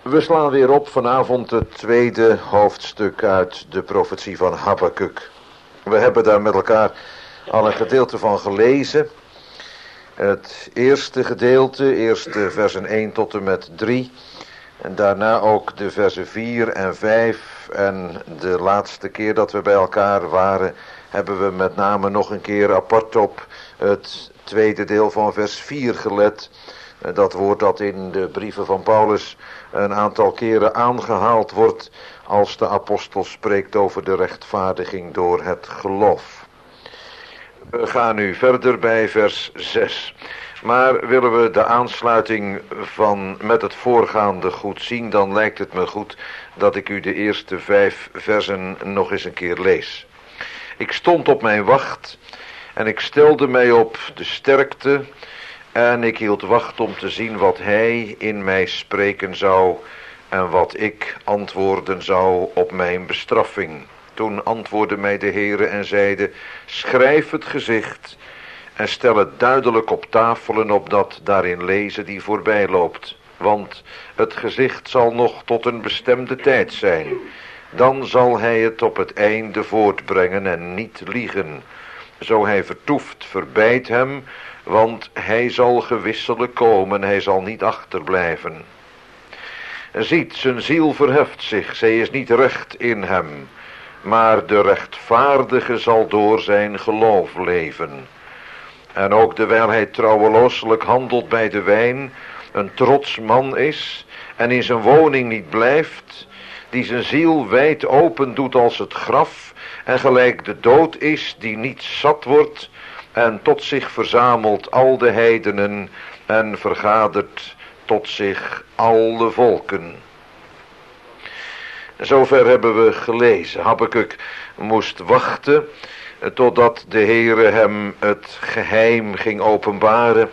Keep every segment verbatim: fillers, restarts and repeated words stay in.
We slaan weer op vanavond het tweede hoofdstuk uit de profetie van Habakuk. We hebben daar met elkaar al een gedeelte van gelezen. Het eerste gedeelte, eerst de versen één tot en met drie. En daarna ook de versen vier en vijf. En de laatste keer dat we bij elkaar waren, hebben we met name nog een keer apart op het tweede deel van vers vier gelet. Dat woord dat in de brieven van Paulus een aantal keren aangehaald wordt als de apostel spreekt over de rechtvaardiging door het geloof. We gaan nu verder bij vers zes. Maar willen we de aansluiting van met het voorgaande goed zien, dan lijkt het me goed dat ik u de eerste vijf versen nog eens een keer lees. Ik stond op mijn wacht en ik stelde mij op de sterkte en ik hield wacht om te zien wat hij in mij spreken zou en wat ik antwoorden zou op mijn bestraffing. Toen antwoordde mij de Heere en zeide: schrijf het gezicht en stel het duidelijk op tafelen, opdat daarin lezen die voorbij loopt. Want het gezicht zal nog tot een bestemde tijd zijn. Dan zal hij het op het einde voortbrengen en niet liegen. Zo hij vertoeft, verbeid hem, want hij zal gewisselijk komen, hij zal niet achterblijven. Ziet, zijn ziel verheft zich, zij is niet recht in hem, maar de rechtvaardige zal door zijn geloof leven. En ook dewijl hij trouwelooselijk handelt bij de wijn, een trots man is en in zijn woning niet blijft, die zijn ziel wijd open doet als het graf en gelijk de dood is die niet zat wordt en tot zich verzamelt al de heidenen en vergadert tot zich al de volken. Zover hebben we gelezen. Habakuk moest wachten totdat de Heere hem het geheim ging openbaren,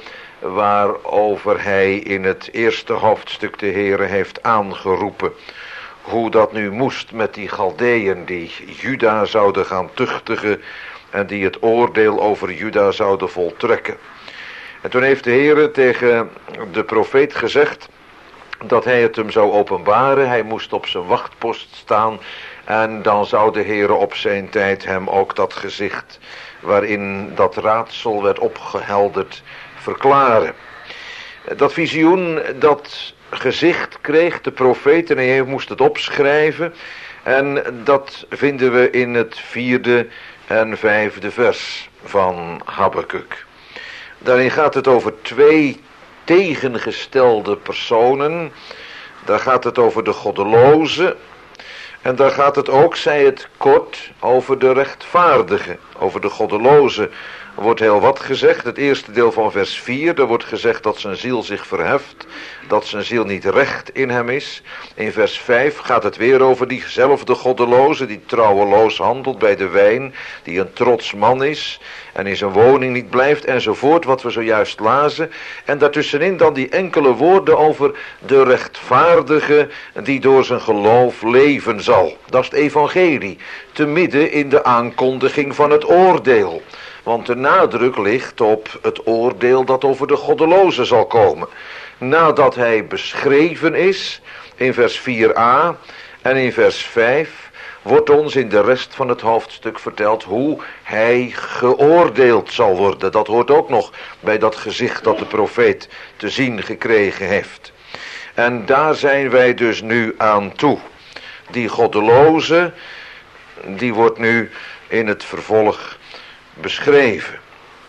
waarover hij in het eerste hoofdstuk de Heere heeft aangeroepen. Hoe dat nu moest met die Galdeën die Juda zouden gaan tuchtigen en die het oordeel over Juda zouden voltrekken. En toen heeft de Heere tegen de profeet gezegd dat hij het hem zou openbaren. Hij moest op zijn wachtpost staan en dan zou de Heere op zijn tijd hem ook dat gezicht waarin dat raadsel werd opgehelderd verklaren. Dat visioen, dat gezicht kreeg de profeet en hij moest het opschrijven. En dat vinden we in het vierde en vijfde vers van Habakuk. Daarin gaat het over twee tegengestelde personen. Daar gaat het over de goddeloze. En daar gaat het ook, zij het kort, over de rechtvaardige. Over de goddeloze wordt heel wat gezegd. Het eerste deel van vers vier, daar wordt gezegd dat zijn ziel zich verheft. Dat zijn ziel niet recht in hem is. In vers vijf gaat het weer over diezelfde goddeloze die trouweloos handelt bij de wijn. Die een trots man is en in zijn woning niet blijft enzovoort, wat we zojuist lazen. En daartussenin dan die enkele woorden over de rechtvaardige die door zijn geloof leven zal. Dat is het evangelie, te midden in de aankondiging van het oordeel. Want de nadruk ligt op het oordeel dat over de goddeloze zal komen. Nadat hij beschreven is in vers vier a en in vers vijf wordt ons in de rest van het hoofdstuk verteld hoe hij geoordeeld zal worden. Dat hoort ook nog bij dat gezicht dat de profeet te zien gekregen heeft. En daar zijn wij dus nu aan toe. Die goddeloze, die wordt nu in het vervolg beschreven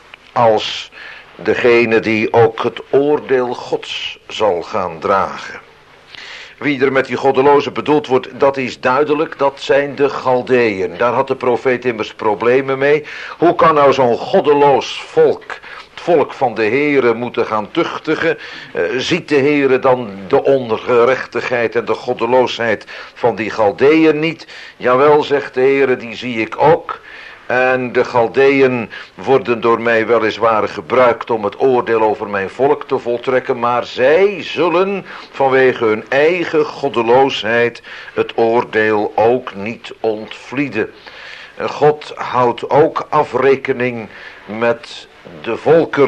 als degene die ook het oordeel Gods zal gaan dragen. Wie er met die goddeloze bedoeld wordt, dat is duidelijk, dat zijn de Galdeën. Daar had de profeet immers problemen mee. Hoe kan nou zo'n goddeloos volk, het volk van de Heere, moeten gaan tuchtigen? Uh, ziet de Heere dan de ongerechtigheid en de goddeloosheid van die Galdeën niet? Jawel, zegt de Heere, die zie ik ook. En de Galdeën worden door mij weliswaar gebruikt om het oordeel over mijn volk te voltrekken, maar zij zullen vanwege hun eigen goddeloosheid het oordeel ook niet ontvlieden. God houdt ook afrekening met de volkeren.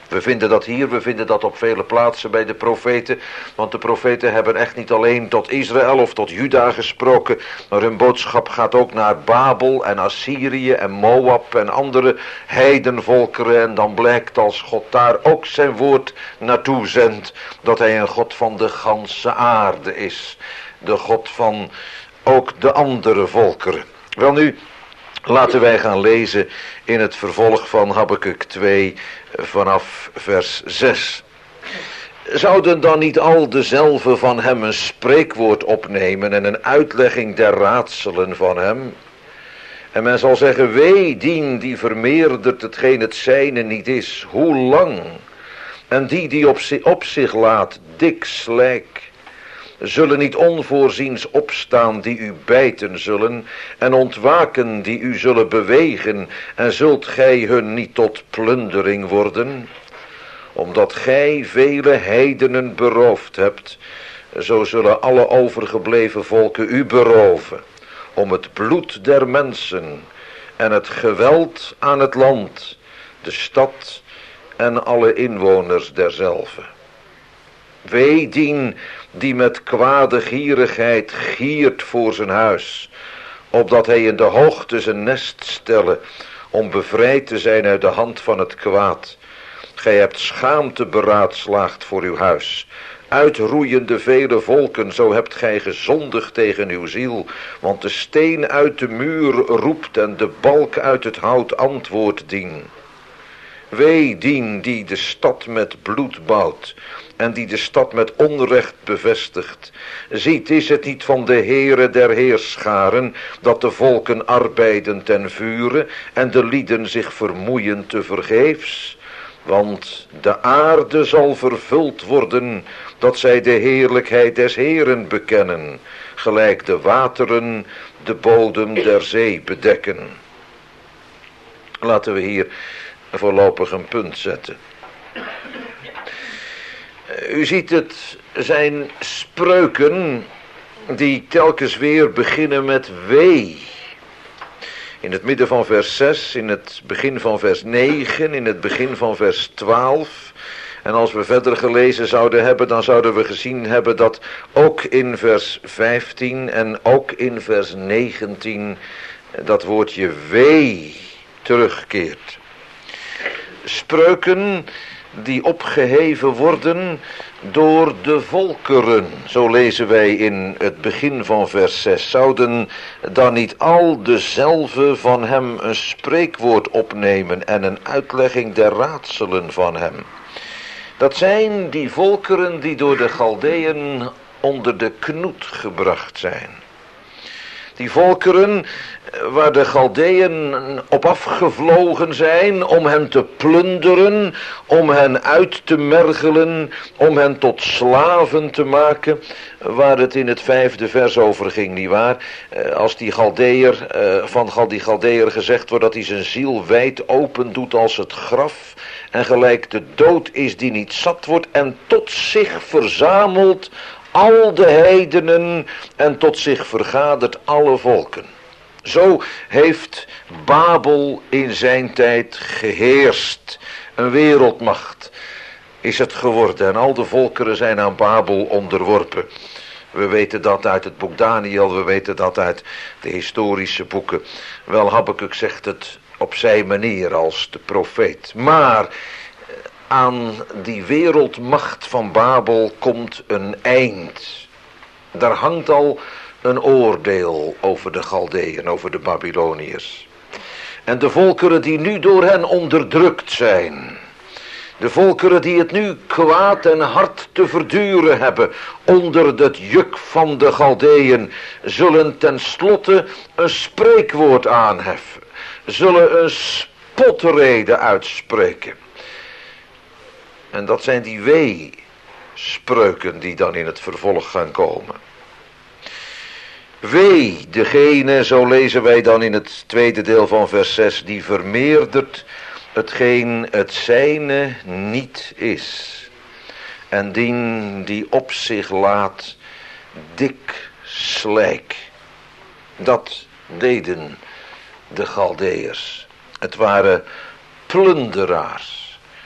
We vinden dat hier, we vinden dat op vele plaatsen bij de profeten. Want de profeten hebben echt niet alleen tot Israël of tot Juda gesproken. Maar hun boodschap gaat ook naar Babel en Assyrië en Moab en andere heidenvolkeren. En dan blijkt als God daar ook zijn woord naartoe zendt, dat hij een God van de ganse aarde is. De God van ook de andere volkeren. Welnu, laten wij gaan lezen in het vervolg van Habakuk twee vanaf vers zes. Zouden dan niet al dezelfde van hem een spreekwoord opnemen en een uitlegging der raadselen van hem? En men zal zeggen, wee dien die vermeerdert hetgeen het zijne niet is, hoe lang? En die die op zich, op zich laat, dik slijk. Zullen niet onvoorziens opstaan die u bijten zullen, en ontwaken die u zullen bewegen, en zult gij hun niet tot plundering worden? Omdat gij vele heidenen beroofd hebt, zo zullen alle overgebleven volken u beroven, om het bloed der mensen en het geweld aan het land, de stad en alle inwoners derzelve. Wee dien die met kwade gierigheid giert voor zijn huis, opdat hij in de hoogte zijn nest stelle, om bevrijd te zijn uit de hand van het kwaad. Gij hebt schaamte beraadslaagd voor uw huis. Uitroeiende vele volken, zo hebt gij gezondigd tegen uw ziel, want de steen uit de muur roept en de balk uit het hout antwoord dien. Wee dien die de stad met bloed bouwt en die de stad met onrecht bevestigt. Ziet, is het niet van de Heere der Heerscharen, dat de volken arbeiden ten vure en de lieden zich vermoeien te vergeefs? Want de aarde zal vervuld worden, dat zij de heerlijkheid des Heeren bekennen, gelijk de wateren de bodem der zee bedekken. Laten we hier voorlopig een punt zetten. U ziet, het zijn spreuken die telkens weer beginnen met wee. In het midden van vers zes, in het begin van vers negen, in het begin van vers twaalf. En als we verder gelezen zouden hebben, dan zouden we gezien hebben dat ook in vers vijftien en ook in vers negentien dat woordje wee terugkeert. Spreuken die opgeheven worden door de volkeren, zo lezen wij in het begin van vers zes. Zouden dan niet al dezelfde van hem een spreekwoord opnemen en een uitlegging der raadselen van hem? Dat zijn die volkeren die door de Galdeën onder de knoet gebracht zijn. Die volkeren waar de Galdeën op afgevlogen zijn om hen te plunderen, om hen uit te mergelen, om hen tot slaven te maken, waar het in het vijfde vers over ging, nietwaar? Als die Galdeër, van die Galdeër gezegd wordt dat hij zijn ziel wijd open doet als het graf, en gelijk de dood is die niet zat wordt en tot zich verzamelt al de heidenen en tot zich vergadert alle volken. Zo heeft Babel in zijn tijd geheerst. Een wereldmacht is het geworden en al de volkeren zijn aan Babel onderworpen. We weten dat uit het boek Daniel, we weten dat uit de historische boeken. Wel, Habakuk zegt het op zijn manier als de profeet. Maar aan die wereldmacht van Babel komt een eind. Daar hangt al een oordeel over de Galdeën, over de Babyloniërs. En de volkeren die nu door hen onderdrukt zijn, de volkeren die het nu kwaad en hard te verduren hebben onder het juk van de Galdeën, zullen tenslotte een spreekwoord aanheffen, zullen een spotrede uitspreken. En dat zijn die wee-spreuken die dan in het vervolg gaan komen. Wee degene, zo lezen wij dan in het tweede deel van vers zes, die vermeerdert hetgeen het zijne niet is. En dien die op zich laat dik slijk. Dat deden de Galdeërs. Het waren plunderaars.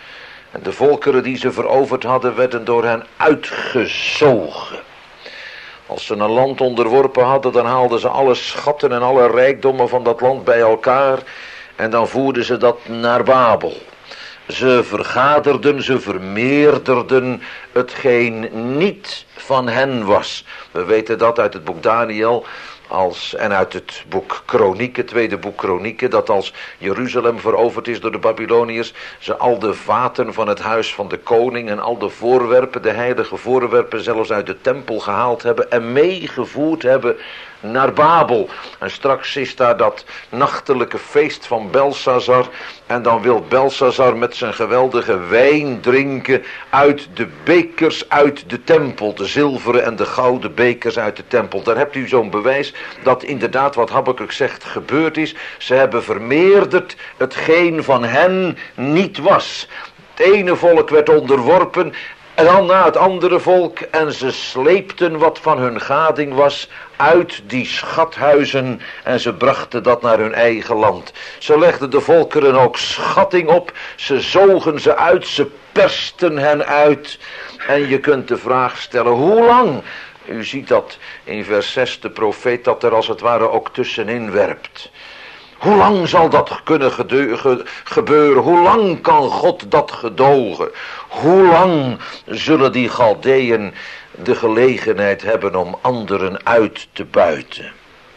En de volkeren die ze veroverd hadden, werden door hen uitgezogen. Als ze een land onderworpen hadden, dan haalden ze alle schatten en alle rijkdommen van dat land bij elkaar. En dan voerden ze dat naar Babel. Ze vergaderden, ze vermeerderden hetgeen niet van hen was. We weten dat uit het boek Daniel als, en uit het boek Kronieken, tweede boek Kronieken, dat als Jeruzalem veroverd is door de Babyloniërs, ze al de vaten van het huis van de koning en al de voorwerpen, de heilige voorwerpen, zelfs uit de tempel gehaald hebben en meegevoerd hebben naar Babel. En straks is daar dat nachtelijke feest van Belshazzar. En dan wil Belshazzar met zijn geweldige wijn drinken uit de bekers uit de tempel. De zilveren en de gouden bekers uit de tempel. Daar hebt u zo'n bewijs dat inderdaad wat Habakuk zegt gebeurd is. Ze hebben vermeerderd hetgeen van hen niet was. Het ene volk werd onderworpen en dan na het andere volk, en ze sleepten wat van hun gading was uit die schathuizen en ze brachten dat naar hun eigen land. Ze legden de volkeren ook schatting op, ze zogen ze uit, ze persten hen uit. En je kunt de vraag stellen, hoe lang? U ziet dat in vers zes, de profeet dat er als het ware ook tussenin werpt. Hoe lang zal dat kunnen gebeuren? Hoe lang kan God dat gedogen? Hoe lang zullen die Galdeën de gelegenheid hebben om anderen uit te buiten?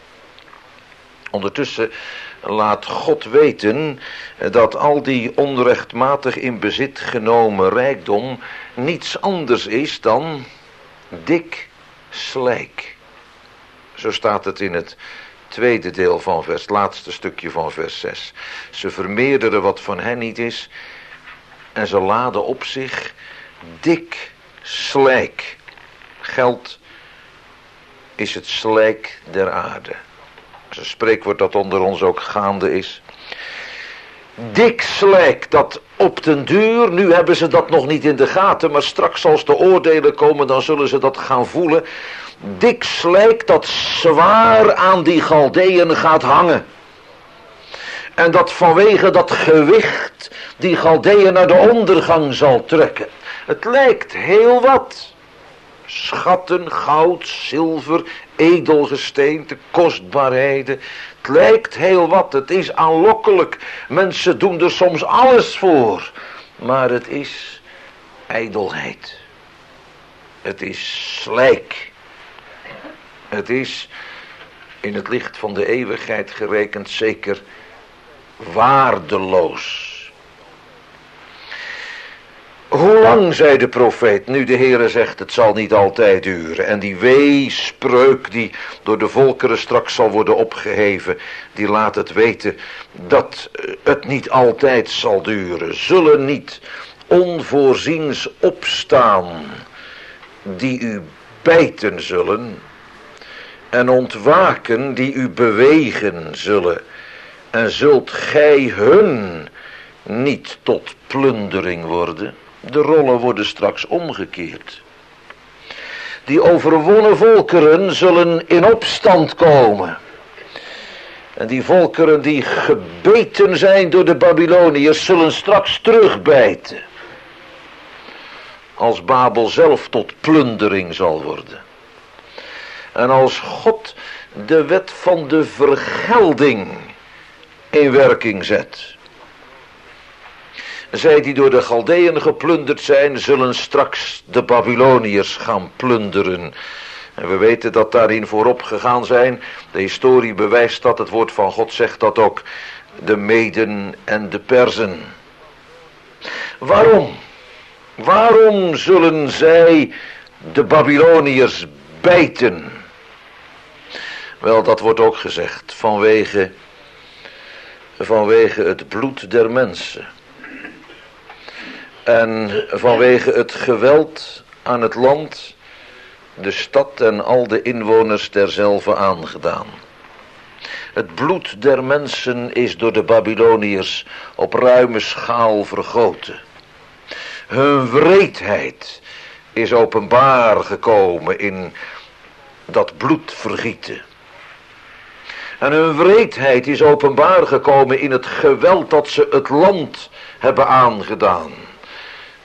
Ondertussen laat God weten dat al die onrechtmatig in bezit genomen rijkdom niets anders is dan dik slijk. Zo staat het in het tweede deel van vers, het laatste stukje van vers zes. Ze vermeerderen wat van hen niet is en ze laden op zich dik slijk. Geld is het slijk der aarde. Dat is een spreekwoord dat onder ons ook gaande is. Dik slijk, dat op den duur, nu hebben ze dat nog niet in de gaten, maar straks als de oordelen komen, dan zullen ze dat gaan voelen. Dik slijk dat zwaar aan die Galdeën gaat hangen. En dat vanwege dat gewicht die Galdeën naar de ondergang zal trekken. Het lijkt heel wat. Schatten, goud, zilver, edelgesteente, kostbaarheden. Het lijkt heel wat, het is aanlokkelijk. Mensen doen er soms alles voor. Maar het is ijdelheid. Het is slijk. Het is in het licht van de eeuwigheid gerekend zeker waardeloos. Hoe lang, zei de profeet, nu de Heere zegt het zal niet altijd duren. En die weespreuk die door de volkeren straks zal worden opgeheven, die laat het weten dat het niet altijd zal duren. Zullen niet onvoorziens opstaan die u bijten zullen en ontwaken die u bewegen zullen. En zult gij hun niet tot plundering worden? De rollen worden straks omgekeerd. Die overwonnen volkeren zullen in opstand komen. En die volkeren die gebeten zijn door de Babyloniërs zullen straks terugbijten. Als Babel zelf tot plundering zal worden. En als God de wet van de vergelding in werking zet. Zij die door de Galdeën geplunderd zijn, zullen straks de Babyloniërs gaan plunderen. En we weten dat daarin voorop gegaan zijn. De historie bewijst dat, het woord van God zegt dat ook. De Meden en de Perzen. Waarom? Waarom zullen zij de Babyloniërs bijten? Wel, dat wordt ook gezegd vanwege, vanwege het bloed der mensen. En vanwege het geweld aan het land, de stad en al de inwoners derzelve aangedaan. Het bloed der mensen is door de Babyloniërs op ruime schaal vergoten. Hun wreedheid is openbaar gekomen in dat bloedvergieten. En hun wreedheid is openbaar gekomen in het geweld dat ze het land hebben aangedaan.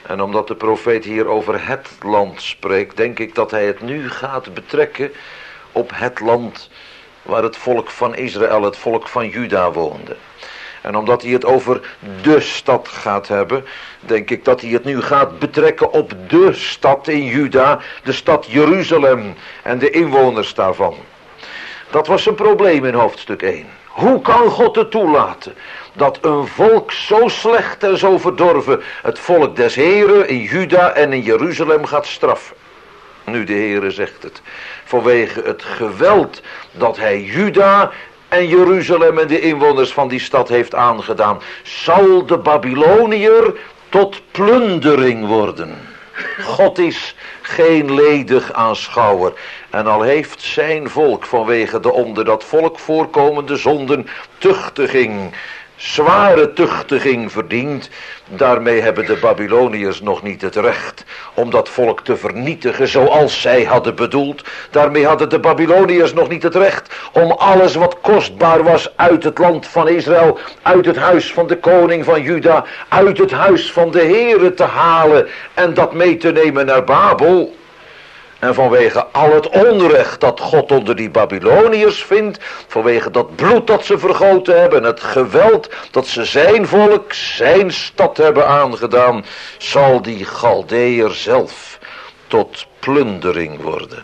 En omdat de profeet hier over het land spreekt, denk ik dat hij het nu gaat betrekken op het land waar het volk van Israël, het volk van Juda woonde. En omdat hij het over de stad gaat hebben, denk ik dat hij het nu gaat betrekken op de stad in Juda, de stad Jeruzalem en de inwoners daarvan. Dat was een probleem in hoofdstuk één. Hoe kan God het toelaten dat een volk zo slecht en zo verdorven het volk des Heren in Juda en in Jeruzalem gaat straffen? Nu, de Heere zegt het, vanwege het geweld dat hij Juda en Jeruzalem en de inwoners van die stad heeft aangedaan, zal de Babyloniër tot plundering worden. God is geen ledig aanschouwer. En al heeft zijn volk vanwege de onder dat volk voorkomende zonden tuchtiging, zware tuchtiging verdiend, daarmee hebben de Babyloniërs nog niet het recht om dat volk te vernietigen zoals zij hadden bedoeld. Daarmee hadden de Babyloniërs nog niet het recht om alles wat kostbaar was uit het land van Israël, uit het huis van de koning van Juda, uit het huis van de Heere te halen en dat mee te nemen naar Babel. En vanwege al het onrecht dat God onder die Babyloniërs vindt, vanwege dat bloed dat ze vergoten hebben, het geweld dat ze zijn volk, zijn stad hebben aangedaan, zal die Galdeër zelf tot plundering worden.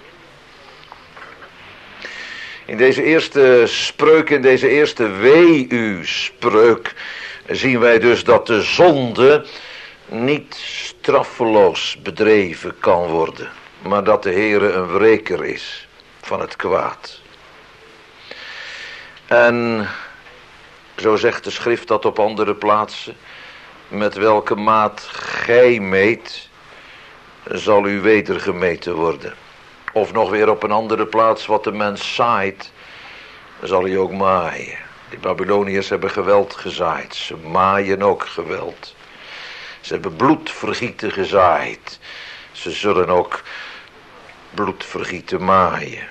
In deze eerste spreuk, in deze eerste wee-u-spreuk, zien wij dus dat de zonde niet straffeloos bedreven kan worden, maar dat de Heere een wreker is van het kwaad. En zo zegt de schrift dat op andere plaatsen, met welke maat gij meet, zal u wedergemeten worden. Of nog weer op een andere plaats, wat de mens zaait, zal hij ook maaien. Die Babyloniërs hebben geweld gezaaid, ze maaien ook geweld. Ze hebben bloedvergieten gezaaid, ze zullen ook bloedvergieten maaien.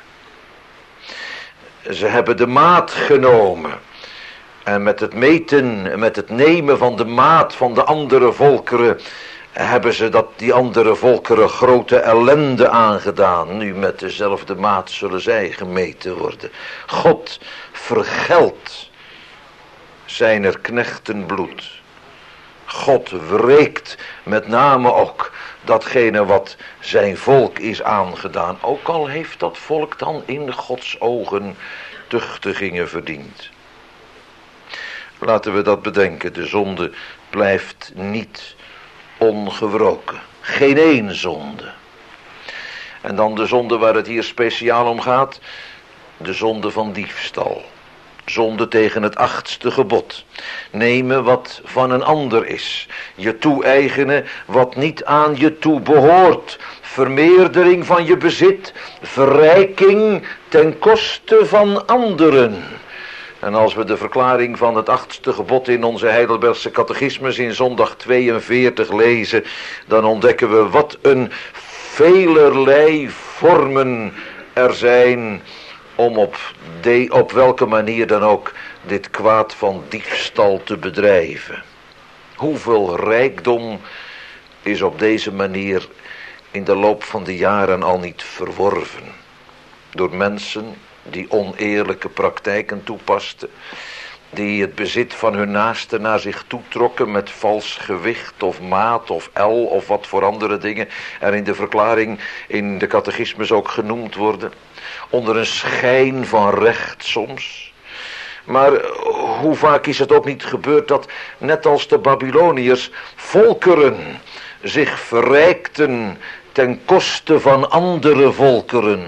Ze hebben de maat genomen. En met het meten, met het nemen van de maat van de andere volkeren, hebben ze dat die andere volkeren grote ellende aangedaan. Nu met dezelfde maat zullen zij gemeten worden. God vergeldt zijn er knechten bloed. God wreekt met name ook datgene wat zijn volk is aangedaan. Ook al heeft dat volk dan in Gods ogen tuchtigingen verdiend. Laten we dat bedenken. De zonde blijft niet ongewroken. Geen één zonde. En dan de zonde waar het hier speciaal om gaat. De zonde van diefstal. Zonde tegen het achtste gebod. Nemen wat van een ander is. Je toe-eigenen wat niet aan je toe behoort. Vermeerdering van je bezit. Verrijking ten koste van anderen. En als we de verklaring van het achtste gebod in onze Heidelbergse catechismus in zondag tweeënveertig lezen, dan ontdekken we wat een velerlei vormen er zijn om op, de, op welke manier dan ook dit kwaad van diefstal te bedrijven. Hoeveel rijkdom is op deze manier in de loop van de jaren al niet verworven door mensen die oneerlijke praktijken toepasten, die het bezit van hun naasten naar zich toetrokken met vals gewicht of maat of el of wat voor andere dingen er in de verklaring in de catechismus ook genoemd worden, onder een schijn van recht soms. Maar hoe vaak is het ook niet gebeurd dat, net als de Babyloniërs, volkeren zich verrijkten ten koste van andere volkeren.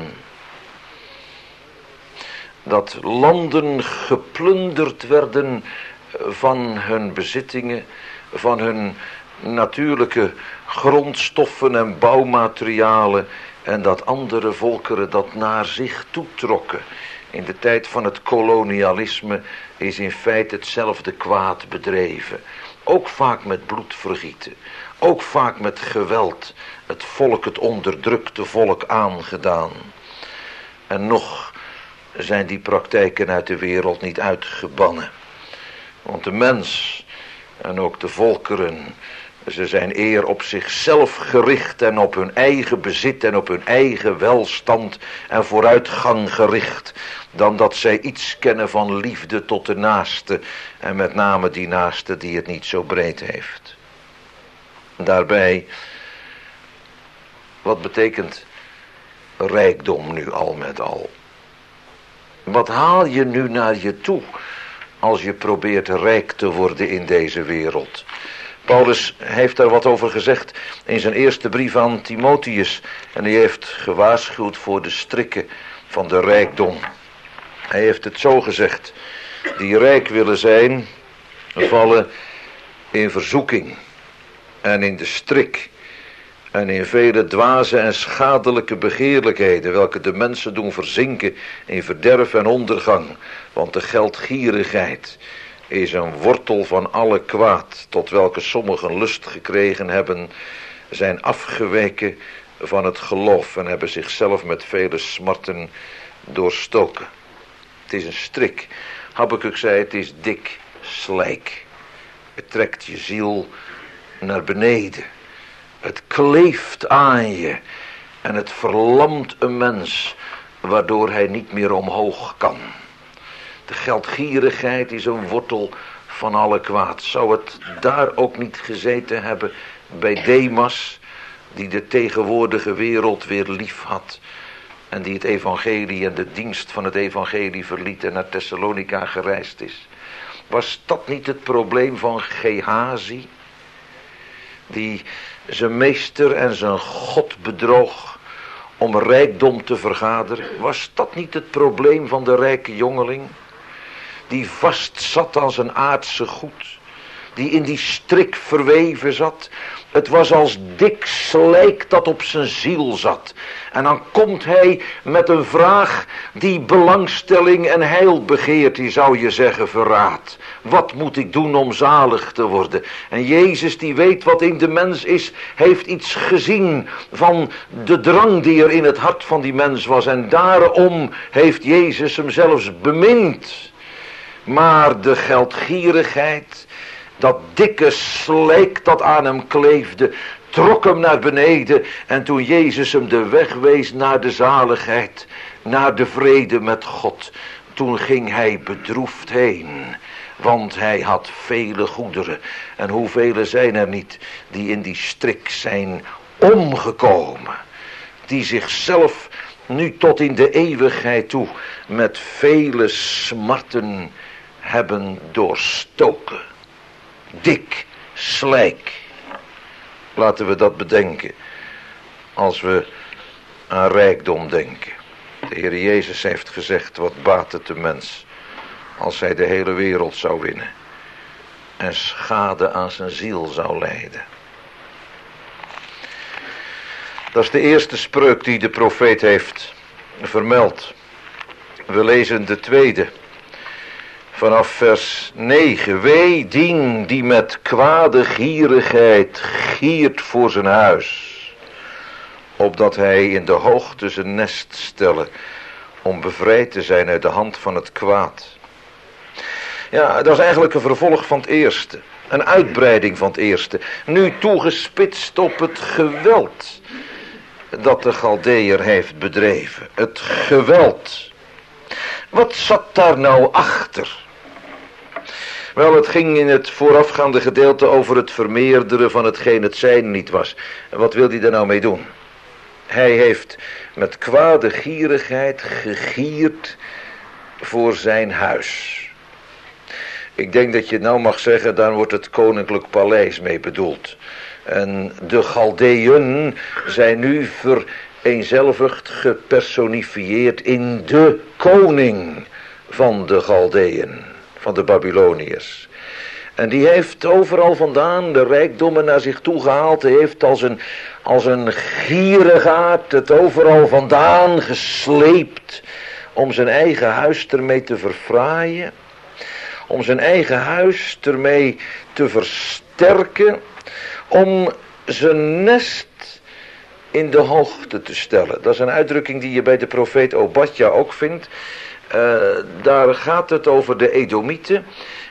Dat landen geplunderd werden van hun bezittingen, van hun natuurlijke grondstoffen en bouwmaterialen, en dat andere volkeren dat naar zich toetrokken. In de tijd van het kolonialisme is in feite hetzelfde kwaad bedreven. Ook vaak met bloedvergieten, ook vaak met geweld, het volk, het onderdrukte volk aangedaan. En nog zijn die praktijken uit de wereld niet uitgebannen. Want de mens en ook de volkeren Ze zijn eer op zichzelf gericht en op hun eigen bezit en op hun eigen welstand en vooruitgang gericht, dan dat zij iets kennen van liefde tot de naaste en met name die naaste die het niet zo breed heeft. Daarbij, wat betekent rijkdom nu al met al? Wat haal je nu naar je toe als je probeert rijk te worden in deze wereld? Paulus heeft daar wat over gezegd in zijn eerste brief aan Timotheus. En hij heeft gewaarschuwd voor de strikken van de rijkdom. Hij heeft het zo gezegd: die rijk willen zijn, vallen in verzoeking en in de strik en in vele dwaze en schadelijke begeerlijkheden, welke de mensen doen verzinken in verderf en ondergang. Want de geldgierigheid is een wortel van alle kwaad, tot welke sommigen lust gekregen hebben, zijn afgeweken van het geloof en hebben zichzelf met vele smarten doorstoken. Het is een strik. Habakuk zei, het is dik slijk. Het trekt je ziel naar beneden. Het kleeft aan je en het verlamt een mens, waardoor hij niet meer omhoog kan. De geldgierigheid is een wortel van alle kwaad. Zou het daar ook niet gezeten hebben bij Demas, die de tegenwoordige wereld weer lief had en die het evangelie en de dienst van het evangelie verliet en naar Thessalonica gereisd is? Was dat niet het probleem van Gehazi, die zijn meester en zijn God bedroog om rijkdom te vergaderen? Was dat niet het probleem van de rijke jongeling, die vast zat aan zijn aardse goed, die in die strik verweven zat? Het was als dik slijk dat op zijn ziel zat. En dan komt hij met een vraag die belangstelling en heil begeert, die zou je zeggen verraadt. Wat moet ik doen om zalig te worden? En Jezus, die weet wat in de mens is, heeft iets gezien van de drang die er in het hart van die mens was. En daarom heeft Jezus hem zelfs bemind. Maar de geldgierigheid, dat dikke slijk dat aan hem kleefde, trok hem naar beneden. En toen Jezus hem de weg wees naar de zaligheid, naar de vrede met God, toen ging hij bedroefd heen. Want hij had vele goederen. En hoeveel zijn er niet die in die strik zijn omgekomen, die zichzelf nu tot in de eeuwigheid toe met vele smarten hebben doorstoken. Dik slijk. Laten we dat bedenken als we aan rijkdom denken. De Heer Jezus heeft gezegd, wat baat het de mens als hij de hele wereld zou winnen en schade aan zijn ziel zou lijden. Dat is de eerste spreuk die de profeet heeft vermeld. We lezen de tweede vanaf vers negen. Wee dien die met kwade gierigheid giert voor zijn huis, opdat hij in de hoogte zijn nest stelle, om bevrijd te zijn uit de hand van het kwaad. Ja, dat is eigenlijk een vervolg van het eerste. Een uitbreiding van het eerste. Nu toegespitst op het geweld dat de Galdeër heeft bedreven. Het geweld. Wat zat daar nou achter? Wel, het ging in het voorafgaande gedeelte over het vermeerderen van hetgeen het zijn niet was. En wat wil hij daar nou mee doen? Hij heeft met kwade gierigheid gegierd voor zijn huis. Ik denk dat je nou mag zeggen, daar wordt het koninklijk paleis mee bedoeld. En de Galdeën zijn nu vereenzelvigd gepersonifieerd in de koning van de Galdeën, van de Babyloniërs. En die heeft overal vandaan de rijkdommen naar zich toe gehaald. Hij heeft als een, als een gierigaard het overal vandaan gesleept om zijn eigen huis ermee te verfraaien. Om zijn eigen huis ermee te versterken. Om zijn nest in de hoogte te stellen. Dat is een uitdrukking die je bij de profeet Obadja ook vindt. Uh, daar gaat het over de Edomieten.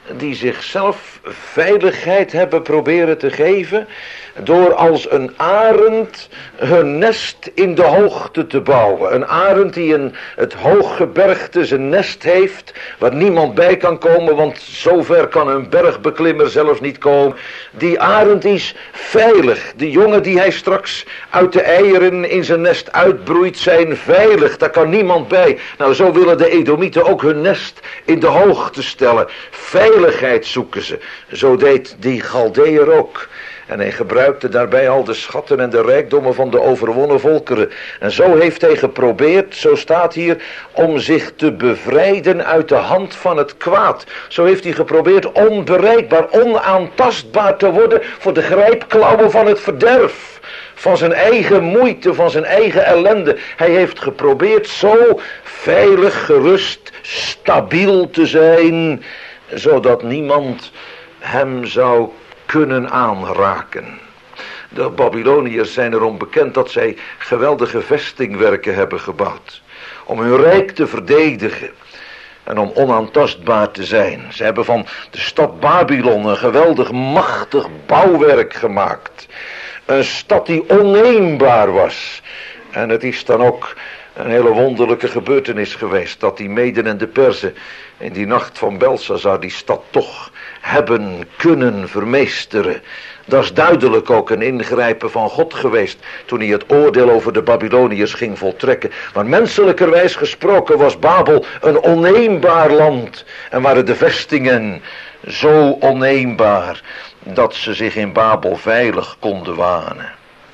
die zichzelf veiligheid hebben proberen te geven door als een arend hun nest in de hoogte te bouwen. Een arend die in het hooggebergte zijn nest heeft, waar niemand bij kan komen, want zover kan een bergbeklimmer zelfs niet komen. Die arend is veilig. Die jongen die hij straks uit de eieren in zijn nest uitbroeit zijn veilig. Daar kan niemand bij. Nou, zo willen de Edomieten ook hun nest in de hoogte stellen. Veiligheid zoeken ze. Zo deed die Galdeër ook. En hij gebruikte daarbij al de schatten en de rijkdommen van de overwonnen volkeren. En zo heeft hij geprobeerd, zo staat hier, om zich te bevrijden uit de hand van het kwaad. Zo heeft hij geprobeerd onbereikbaar, onaantastbaar te worden voor de grijpklauwen van het verderf. Van zijn eigen moeite, van zijn eigen ellende. Hij heeft geprobeerd zo veilig, gerust, stabiel te zijn, zodat niemand hem zou kunnen aanraken. De Babyloniërs zijn erom bekend dat zij geweldige vestingwerken hebben gebouwd. Om hun rijk te verdedigen. En om onaantastbaar te zijn. Ze hebben van de stad Babylon een geweldig machtig bouwwerk gemaakt. Een stad die onneembaar was. En het is dan ook een hele wonderlijke gebeurtenis geweest. Dat die Meden en de Perzen in die nacht van Belshazzar die stad toch hebben kunnen vermeesteren. Dat is duidelijk ook een ingrijpen van God geweest toen hij het oordeel over de Babyloniërs ging voltrekken. Maar menselijkerwijs gesproken was Babel een onneembaar land en waren de vestingen zo onneembaar dat ze zich in Babel veilig konden wanen.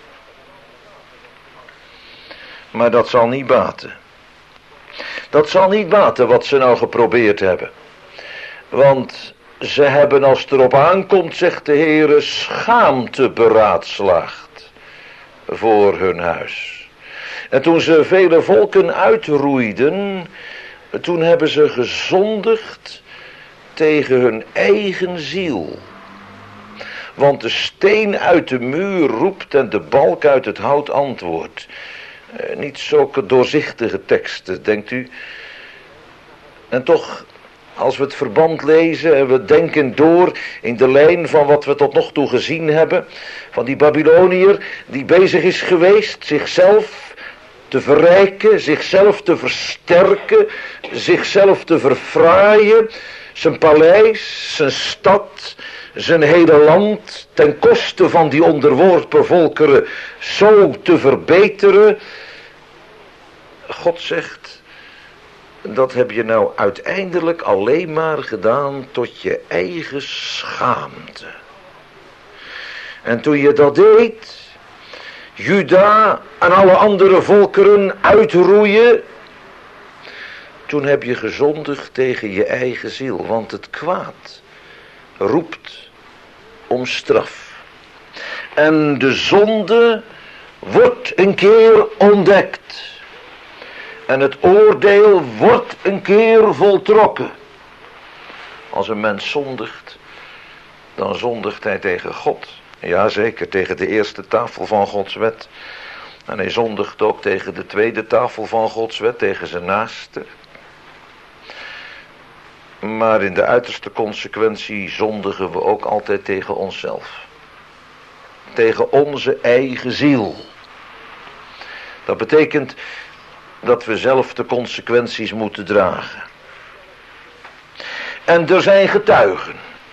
Maar dat zal niet baten. Dat zal niet baten wat ze nou geprobeerd hebben. Want ze hebben, als het erop aankomt, zegt de Heere, schaamte beraadslaagd voor hun huis. En toen ze vele volken uitroeiden, toen hebben ze gezondigd tegen hun eigen ziel. Want de steen uit de muur roept en de balk uit het hout antwoordt. Eh, niet zulke doorzichtige teksten, denkt u. En toch, als we het verband lezen en we denken door in de lijn van wat we tot nog toe gezien hebben. Van die Babyloniër die bezig is geweest zichzelf te verrijken, zichzelf te versterken, zichzelf te verfraaien. Zijn paleis, zijn stad, zijn hele land ten koste van die onderworpen volkeren zo te verbeteren. God zegt, dat heb je nou uiteindelijk alleen maar gedaan tot je eigen schaamte. En toen je dat deed, Juda en alle andere volkeren uitroeien, toen heb je gezondigd tegen je eigen ziel. Want het kwaad roept om straf. En de zonde wordt een keer ontdekt. En het oordeel wordt een keer voltrokken. Als een mens zondigt, dan zondigt hij tegen God. Ja, zeker, tegen de eerste tafel van Gods wet. En hij zondigt ook tegen de tweede tafel van Gods wet, tegen zijn naaste. Maar in de uiterste consequentie zondigen we ook altijd tegen onszelf. Tegen onze eigen ziel. Dat betekent dat we zelf de consequenties moeten dragen. En er zijn getuigen.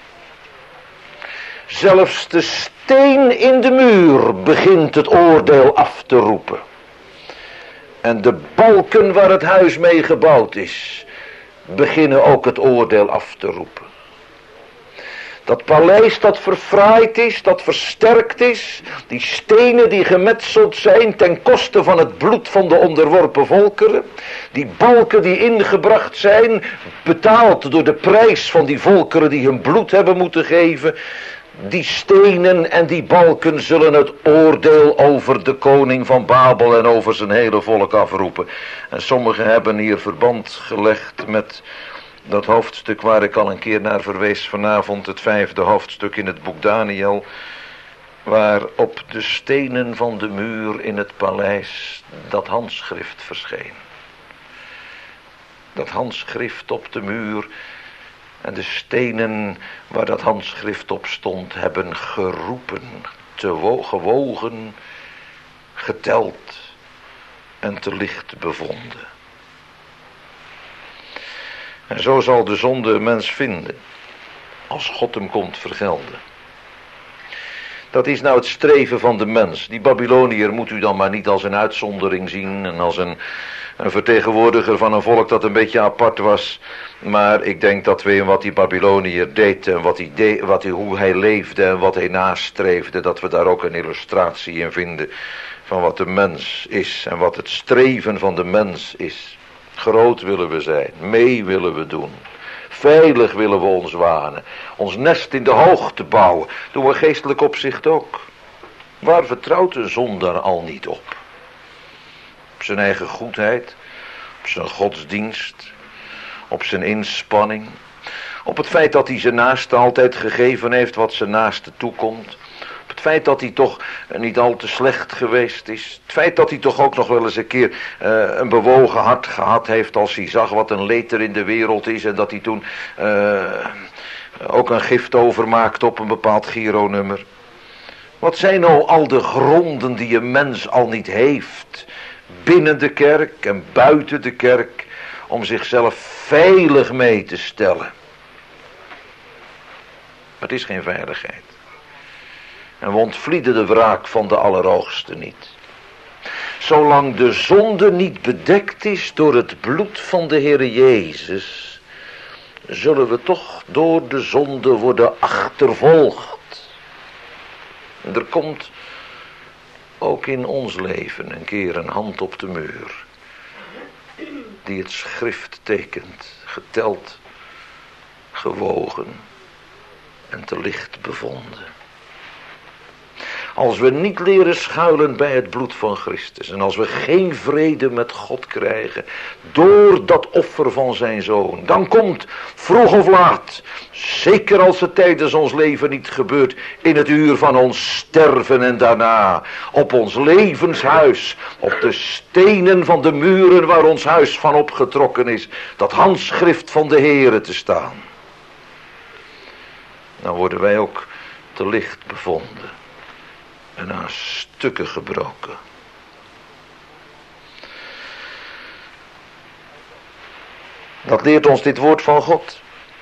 Zelfs de steen in de muur begint het oordeel af te roepen. En de balken waar het huis mee gebouwd is, beginnen ook het oordeel af te roepen. Dat paleis dat verfraaid is, dat versterkt is, die stenen die gemetseld zijn ten koste van het bloed van de onderworpen volkeren, die balken die ingebracht zijn, betaald door de prijs van die volkeren die hun bloed hebben moeten geven, die stenen en die balken zullen het oordeel over de koning van Babel en over zijn hele volk afroepen. En sommigen hebben hier verband gelegd met dat hoofdstuk waar ik al een keer naar verwees vanavond, het vijfde hoofdstuk in het boek Daniel, waar op de stenen van de muur in het paleis dat handschrift verscheen. Dat handschrift op de muur, En de stenen waar dat handschrift op stond hebben geroepen, te wo- gewogen, geteld en te licht bevonden. En zo zal de zonde een mens vinden, als God hem komt vergelden. Dat is nou het streven van de mens. Die Babyloniër moet u dan maar niet als een uitzondering zien en als een, een vertegenwoordiger van een volk dat een beetje apart was. Maar ik denk dat we in wat die Babyloniër deed en wat hij deed, wat hij, hoe hij leefde en wat hij nastreefde, dat we daar ook een illustratie in vinden van wat de mens is en wat het streven van de mens is. Groot willen we zijn, mee willen we doen. Veilig willen we ons wanen. Ons nest in de hoogte bouwen. Doen we geestelijk opzicht ook. Waar vertrouwt een zondaar al niet op? Op zijn eigen goedheid. Op zijn godsdienst. Op zijn inspanning. Op het feit dat hij zijn naaste altijd gegeven heeft wat zijn naaste toekomt. Het feit dat hij toch niet al te slecht geweest is. Het feit dat hij toch ook nog wel eens een keer uh, een bewogen hart gehad heeft als hij zag wat een leed er in de wereld is. En dat hij toen uh, ook een gift overmaakt op een bepaald Giro-nummer. Wat zijn nou al de gronden die een mens al niet heeft. Binnen de kerk en buiten de kerk. Om zichzelf veilig mee te stellen. Het is geen veiligheid. En we ontvlieden de wraak van de Allerhoogste niet. Zolang de zonde niet bedekt is door het bloed van de Heere Jezus, zullen we toch door de zonde worden achtervolgd. En er komt ook in ons leven een keer een hand op de muur, die het schrift tekent, geteld, gewogen en te licht bevonden. Als we niet leren schuilen bij het bloed van Christus. En als we geen vrede met God krijgen. Door dat offer van zijn zoon. Dan komt vroeg of laat. Zeker als het tijdens ons leven niet gebeurt. In het uur van ons sterven en daarna. Op ons levenshuis. Op de stenen van de muren waar ons huis van opgetrokken is. Dat handschrift van de Heere te staan. Dan worden wij ook te licht bevonden. En aan stukken gebroken. Dat leert ons dit woord van God.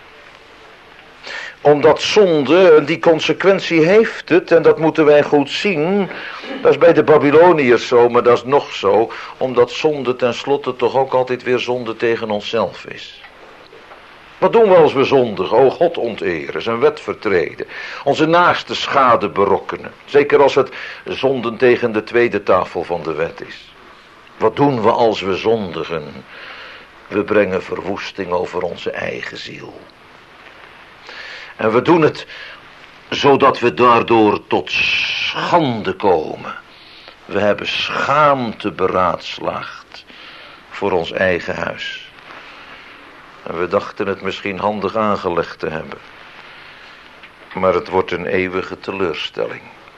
Omdat zonde, die consequentie heeft het, en dat moeten wij goed zien. Dat is bij de Babyloniërs zo, maar dat is nog zo. Omdat zonde tenslotte toch ook altijd weer zonde tegen onszelf is. Wat doen we als we zondigen? O God onteren, zijn wet vertreden. Onze naaste schade berokkenen. Zeker als het zonden tegen de tweede tafel van de wet is. Wat doen we als we zondigen? We brengen verwoesting over onze eigen ziel. En we doen het zodat we daardoor tot schande komen. We hebben schaamte beraadslaagd voor ons eigen huis. En we dachten het misschien handig aangelegd te hebben. Maar het wordt een eeuwige teleurstelling.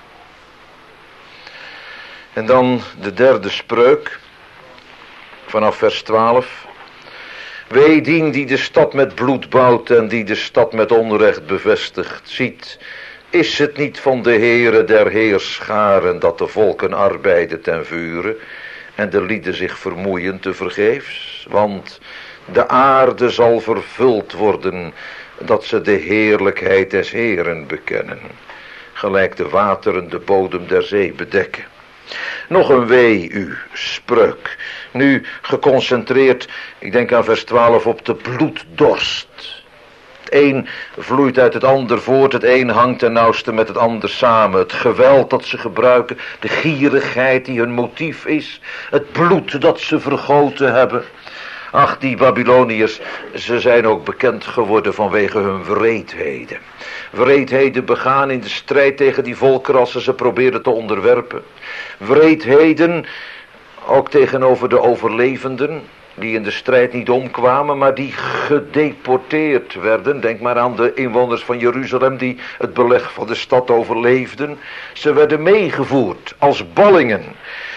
En dan de derde spreuk. Vanaf vers twaalf. Wee dien die de stad met bloed bouwt en die de stad met onrecht bevestigt. Ziet, is het niet van de Heere der Heerscharen dat de volken arbeiden ten vure en de lieden zich vermoeien te vergeefs? Want de aarde zal vervuld worden, dat ze de heerlijkheid des Heeren bekennen. Gelijk de wateren de bodem der zee bedekken. Nog een wee u, spreuk. Nu geconcentreerd, ik denk aan vers twaalf, op de bloeddorst. Het een vloeit uit het ander voort, het een hangt ten nauwste met het ander samen. Het geweld dat ze gebruiken, de gierigheid die hun motief is, het bloed dat ze vergoten hebben. Ach, die Babyloniërs, ze zijn ook bekend geworden vanwege hun wreedheden. Wreedheden begaan in de strijd tegen die volkeren als ze ze probeerden te onderwerpen. Wreedheden ook tegenover de overlevenden, die in de strijd niet omkwamen, maar die gedeporteerd werden. Denk maar aan de inwoners van Jeruzalem die het beleg van de stad overleefden. Ze werden meegevoerd als ballingen.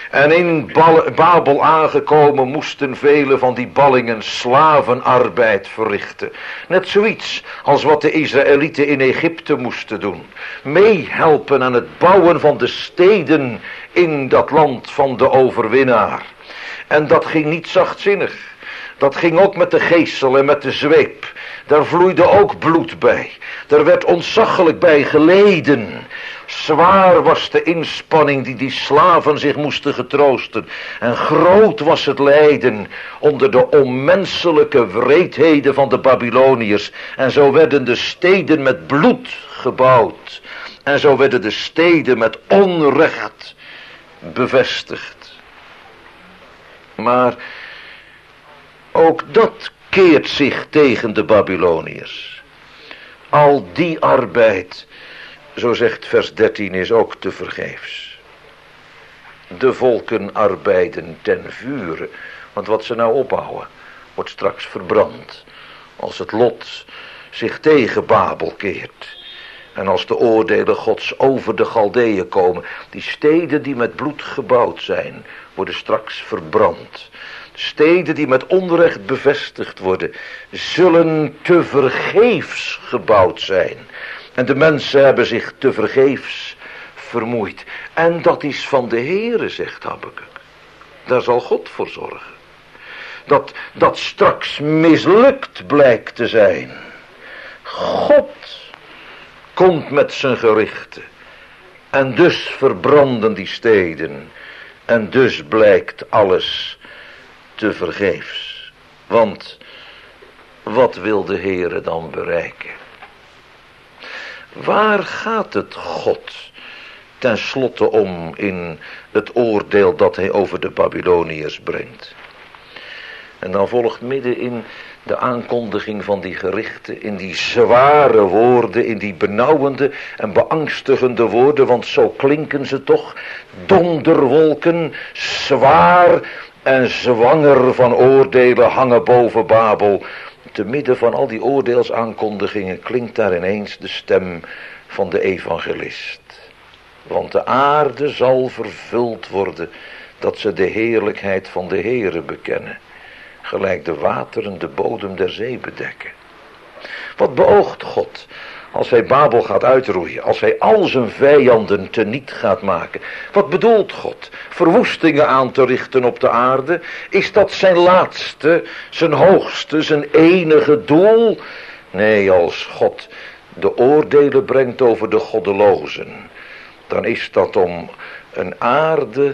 En in Babel aangekomen moesten vele van die ballingen slavenarbeid verrichten. Net zoiets als wat de Israëlieten in Egypte moesten doen. Meehelpen aan het bouwen van de steden in dat land van de overwinnaar. En dat ging niet zachtzinnig. Dat ging ook met de geesel en met de zweep. Daar vloeide ook bloed bij. Daar werd ontzaglijk bij geleden. Zwaar was de inspanning die die slaven zich moesten getroosten. En groot was het lijden onder de onmenselijke wreedheden van de Babyloniërs. En zo werden de steden met bloed gebouwd. En zo werden de steden met onrecht bevestigd. Maar ook dat keert zich tegen de Babyloniërs. Al die arbeid, zo zegt vers dertien, is ook tevergeefs. De volken arbeiden ten vure, want wat ze nou opbouwen, wordt straks verbrand. Als het lot zich tegen Babel keert. En als de oordelen Gods over de Galdeeën komen, die steden die met bloed gebouwd zijn, worden straks verbrand. Steden die met onrecht bevestigd worden, zullen tevergeefs gebouwd zijn. En de mensen hebben zich tevergeefs vermoeid. En dat is van de Heere, zegt Habakuk. Daar zal God voor zorgen. Dat, dat straks mislukt blijkt te zijn. God komt met zijn gerichten. En dus verbranden die steden. En dus blijkt alles tevergeefs. Want wat wil de Heere dan bereiken? Waar gaat het God ten slotte om in het oordeel dat hij over de Babyloniërs brengt? En dan volgt midden in de aankondiging van die gerichten, in die zware woorden, in die benauwende en beangstigende woorden, want zo klinken ze toch, donderwolken, zwaar en zwanger van oordelen hangen boven Babel. Te midden van al die oordeelsaankondigingen klinkt daar ineens de stem van de evangelist. Want de aarde zal vervuld worden, dat ze de heerlijkheid van de Heere bekennen. Gelijk de wateren de bodem der zee bedekken. Wat beoogt God als hij Babel gaat uitroeien, als hij al zijn vijanden teniet gaat maken? Wat bedoelt God? Verwoestingen aan te richten op de aarde? Is dat zijn laatste, zijn hoogste, zijn enige doel? Nee, als God de oordelen brengt over de goddelozen, dan is dat om een aarde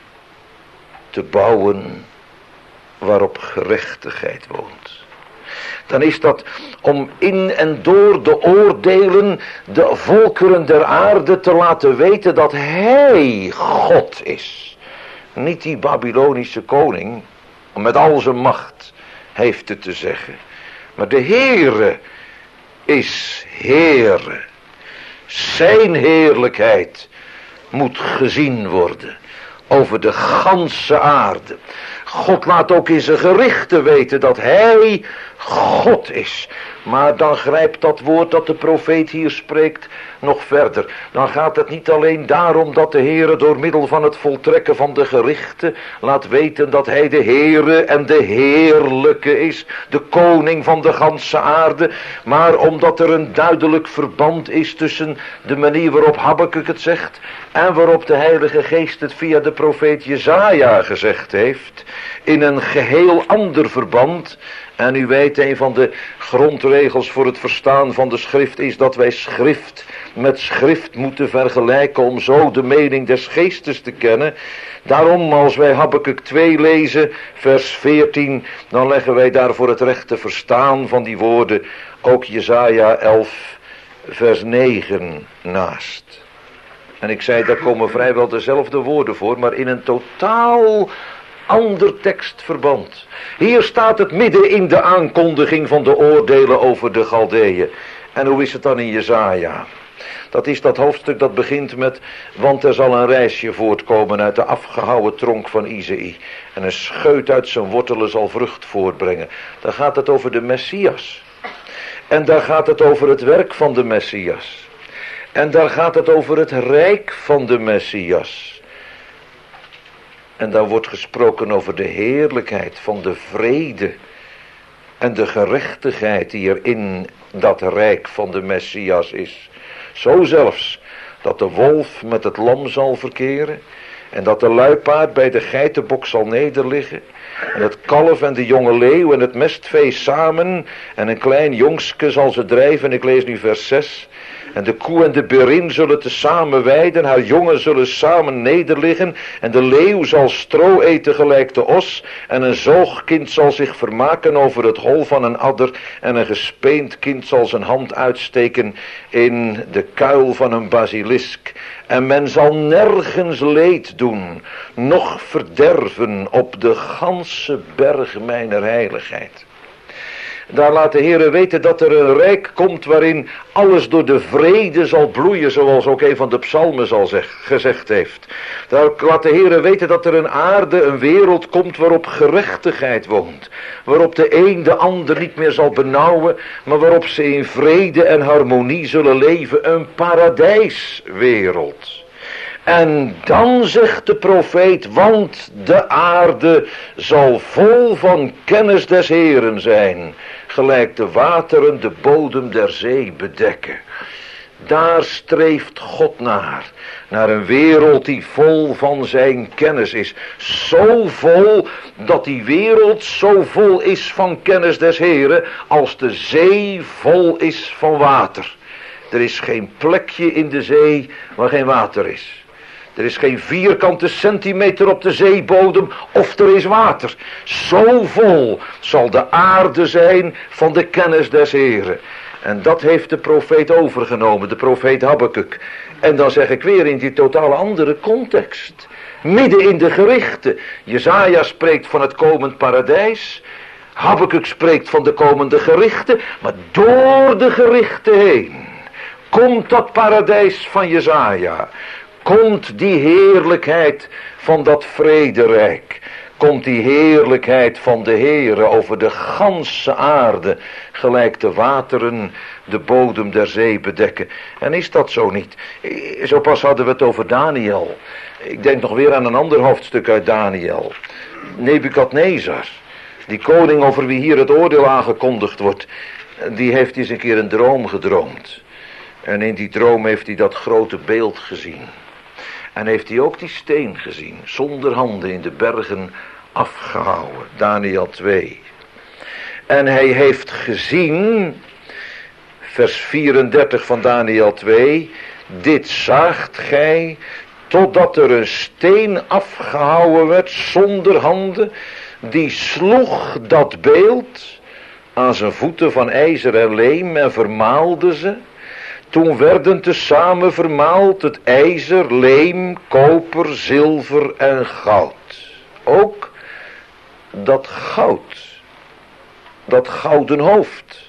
te bouwen waarop gerechtigheid woont. Dan is dat om in en door de oordelen de volkeren der aarde te laten weten dat hij God is. Niet die Babylonische koning met al zijn macht heeft het te zeggen. Maar de Heere is Heere. Zijn heerlijkheid moet gezien worden over de ganse aarde. God laat ook in zijn gerichten weten dat hij God is. Maar dan grijpt dat woord dat de profeet hier spreekt nog verder. Dan gaat het niet alleen daarom dat de Heere door middel van het voltrekken van de gerichten laat weten dat hij de Heere en de Heerlijke is, de koning van de ganse aarde. Maar omdat er een duidelijk verband is tussen de manier waarop Habakuk het zegt en waarop de Heilige Geest het via de profeet Jesaja gezegd heeft, in een geheel ander verband. En u weet, een van de grondregels voor het verstaan van de schrift is dat wij schrift met schrift moeten vergelijken om zo de mening des geestes te kennen. Daarom, als wij Habakuk twee lezen, vers veertien, dan leggen wij daar voor het rechte verstaan van die woorden ook Jesaja elf, vers negen naast. En ik zei, daar komen vrijwel dezelfde woorden voor, maar in een totaal ander tekstverband. Hier staat het midden in de aankondiging van de oordelen over de Galdeeën. En hoe is het dan in Jesaja? Dat is dat hoofdstuk dat begint met: want er zal een rijsje voortkomen uit de afgehouwen tronk van Isaïe. En een scheut uit zijn wortelen zal vrucht voortbrengen. Daar gaat het over de Messias. En daar gaat het over het werk van de Messias. En daar gaat het over het rijk van de Messias. En daar wordt gesproken over de heerlijkheid van de vrede en de gerechtigheid die er in dat rijk van de Messias is. Zo zelfs dat de wolf met het lam zal verkeren en dat de luipaard bij de geitenbok zal nederliggen en het kalf en de jonge leeuw en het mestvee samen en een klein jongske zal ze drijven. Ik lees nu vers zes. En de koe en de berin zullen tezamen weiden, haar jongen zullen samen nederliggen. En de leeuw zal stro eten gelijk de os. En een zoogkind zal zich vermaken over het hol van een adder. En een gespeend kind zal zijn hand uitsteken in de kuil van een basilisk. En men zal nergens leed doen, noch verderven op de ganse berg mijner heiligheid. Daar laat de Heere weten dat er een rijk komt waarin alles door de vrede zal bloeien, zoals ook een van de psalmen zal zeg, gezegd heeft. Daar laat de Heere weten dat er een aarde, een wereld komt waarop gerechtigheid woont. Waarop de een de ander niet meer zal benauwen, maar waarop ze in vrede en harmonie zullen leven. Een paradijswereld. En dan zegt de profeet, want de aarde zal vol van kennis des Heeren zijn, gelijk de wateren de bodem der zee bedekken. Daar streeft God naar, naar een wereld die vol van zijn kennis is. Zo vol, dat die wereld zo vol is van kennis des Heeren, als de zee vol is van water. Er is geen plekje in de zee waar geen water is. Er is geen vierkante centimeter op de zeebodem of er is water. Zo vol zal de aarde zijn van de kennis des Heeren. En dat heeft de profeet overgenomen, de profeet Habakuk. En dan zeg ik weer in die totaal andere context. Midden in de gerichten. Jesaja spreekt van het komend paradijs. Habakuk spreekt van de komende gerichten. Maar door de gerichten heen komt dat paradijs van Jesaja. Komt die heerlijkheid van dat vrederijk. Komt die heerlijkheid van de Heere over de ganse aarde. Gelijk de wateren de bodem der zee bedekken. En is dat zo niet? Zo pas hadden we het over Daniel. Ik denk nog weer aan een ander hoofdstuk uit Daniel. Nebukadnezar. Die koning over wie hier het oordeel aangekondigd wordt. Die heeft eens een keer een droom gedroomd. En in die droom heeft hij dat grote beeld gezien. En heeft hij ook die steen gezien, zonder handen in de bergen afgehouwen. Daniel twee. En hij heeft gezien, vers vierendertig van Daniel twee. Dit zaagt gij, totdat er een steen afgehouwen werd, zonder handen. Die sloeg dat beeld aan zijn voeten van ijzer en leem en vermaalde ze. Toen werden tezamen vermaald het ijzer, leem, koper, zilver en goud. Ook dat goud, dat gouden hoofd,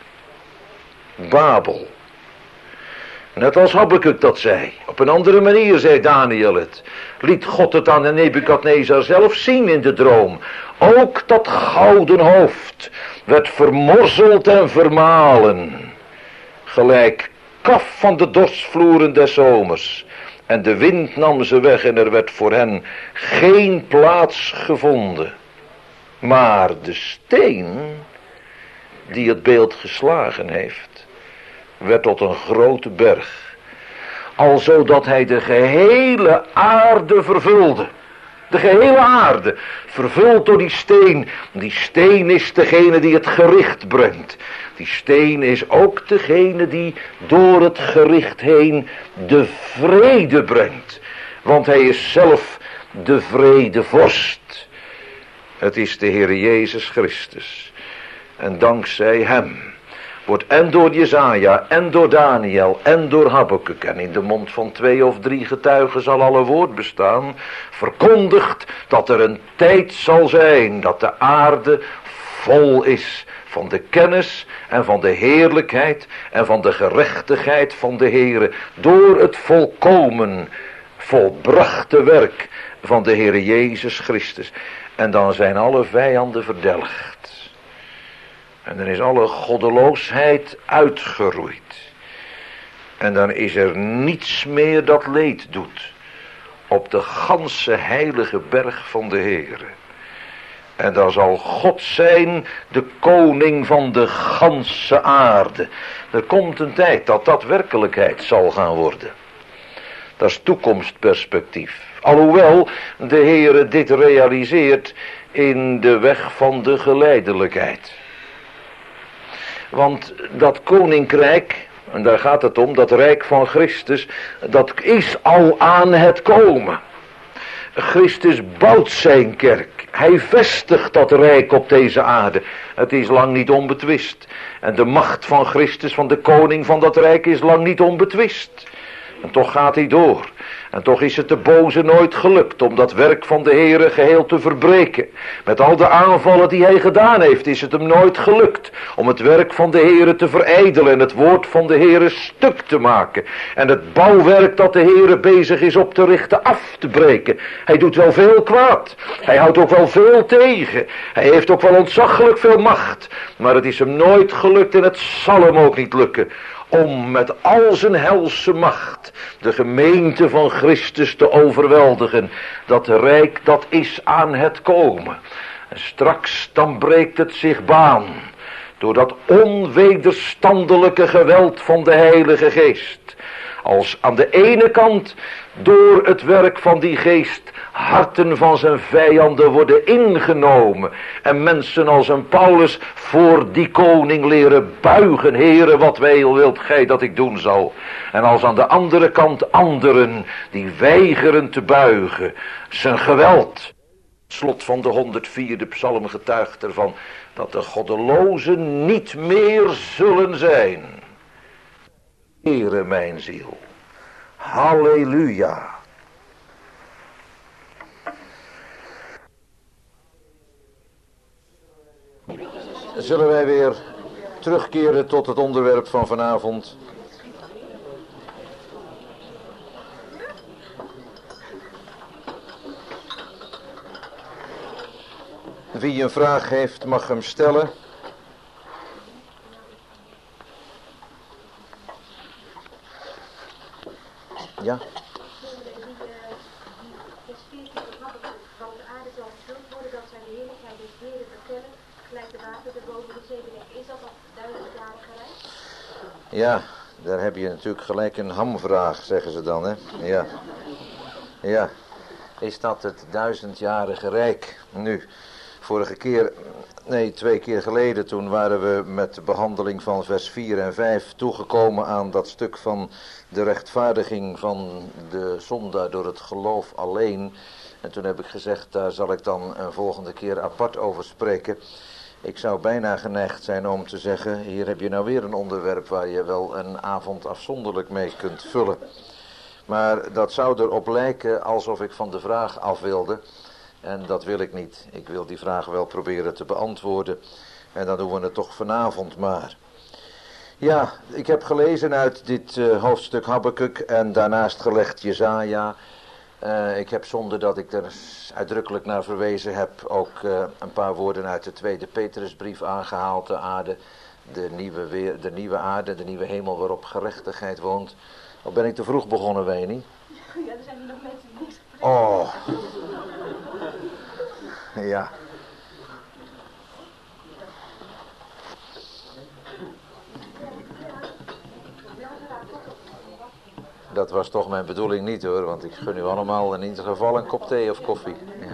Babel. Net als Habakuk dat zei. Op een andere manier zei Daniel het. Liet God het aan de Nebukadnezar zelf zien in de droom. Ook dat gouden hoofd werd vermorzeld en vermalen. Gelijk kaf van de dorstvloeren des zomers. En de wind nam ze weg en er werd voor hen geen plaats gevonden. Maar de steen die het beeld geslagen heeft, werd tot een grote berg. Alzo dat hij de gehele aarde vervulde. De gehele aarde, vervuld door die steen. Die steen is degene die het gericht brengt. Die steen is ook degene die door het gericht heen de vrede brengt. Want hij is zelf de vredevorst. Het is de Heer Jezus Christus. En dankzij hem wordt en door Jesaja en door Daniel en door Habakuk en in de mond van twee of drie getuigen zal alle woord bestaan, verkondigd dat er een tijd zal zijn dat de aarde vol is van de kennis en van de heerlijkheid en van de gerechtigheid van de Heere door het volkomen volbrachte werk van de Heere Jezus Christus. En dan zijn alle vijanden verdelgd. En dan is alle goddeloosheid uitgeroeid. En dan is er niets meer dat leed doet. op de ganse heilige berg van de Heere. En daar zal God zijn, de koning van de ganse aarde. Er komt een tijd dat dat werkelijkheid zal gaan worden. Dat is toekomstperspectief. Alhoewel de Heere dit realiseert in de weg van de geleidelijkheid. Want dat koninkrijk, en daar gaat het om, dat rijk van Christus, dat is al aan het komen. Christus bouwt zijn kerk. Hij vestigt dat rijk op deze aarde. Het is lang niet onbetwist. En de macht van Christus, van de koning van dat rijk, is lang niet onbetwist. En toch gaat hij door. En toch is het de boze nooit gelukt om dat werk van de Heere geheel te verbreken. Met al de aanvallen die hij gedaan heeft, is het hem nooit gelukt om het werk van de Heere te verijdelen en het woord van de Heere stuk te maken. En het bouwwerk dat de Heere bezig is op te richten af te breken. Hij doet wel veel kwaad. Hij houdt ook wel veel tegen. Hij heeft ook wel ontzaglijk veel macht. Maar het is hem nooit gelukt en het zal hem ook niet lukken om met al zijn helse macht de gemeente van Christus te overweldigen. Dat rijk, dat is aan het komen. En straks dan breekt het zich baan door dat onwederstandelijke geweld van de Heilige Geest. Als aan de ene kant door het werk van die geest harten van zijn vijanden worden ingenomen. En mensen als een Paulus voor die koning leren buigen. Heere, wat wil wilt gij dat ik doen zal? En als aan de andere kant anderen die weigeren te buigen. Zijn geweld. Het slot van de honderdvierde psalm getuigt ervan dat de goddelozen niet meer zullen zijn. Heere mijn ziel. Halleluja. Zullen wij weer terugkeren tot het onderwerp van vanavond. Wie een vraag heeft mag hem stellen. Ja. Ja, daar heb je natuurlijk gelijk een hamvraag, zeggen ze dan, hè? Ja. Ja. Is dat het duizendjarige rijk? Nu, vorige keer, nee, twee keer geleden, toen waren we met de behandeling van vers vier en vijf toegekomen aan dat stuk van de rechtvaardiging van de zondaar door het geloof alleen. En toen heb ik gezegd, daar zal ik dan een volgende keer apart over spreken. Ik zou bijna geneigd zijn om te zeggen, hier heb je nou weer een onderwerp waar je wel een avond afzonderlijk mee kunt vullen. Maar dat zou erop lijken alsof ik van de vraag af wilde. En dat wil ik niet. Ik wil die vraag wel proberen te beantwoorden. En dan doen we het toch vanavond maar. Ja, ik heb gelezen uit dit uh, hoofdstuk Habakuk en daarnaast gelegd Jesaja. Uh, ik heb zonder dat ik er uitdrukkelijk naar verwezen heb ook uh, een paar woorden uit de tweede Petrusbrief aangehaald. De aarde, de nieuwe, weer, de nieuwe aarde, de nieuwe hemel waarop gerechtigheid woont. Of ben ik te vroeg begonnen, weet je niet? Ja, er zijn er nog mensen die niet. Oh. Ja. Dat was toch mijn bedoeling niet hoor, want ik gun u allemaal in ieder geval een kop thee of koffie. Ja.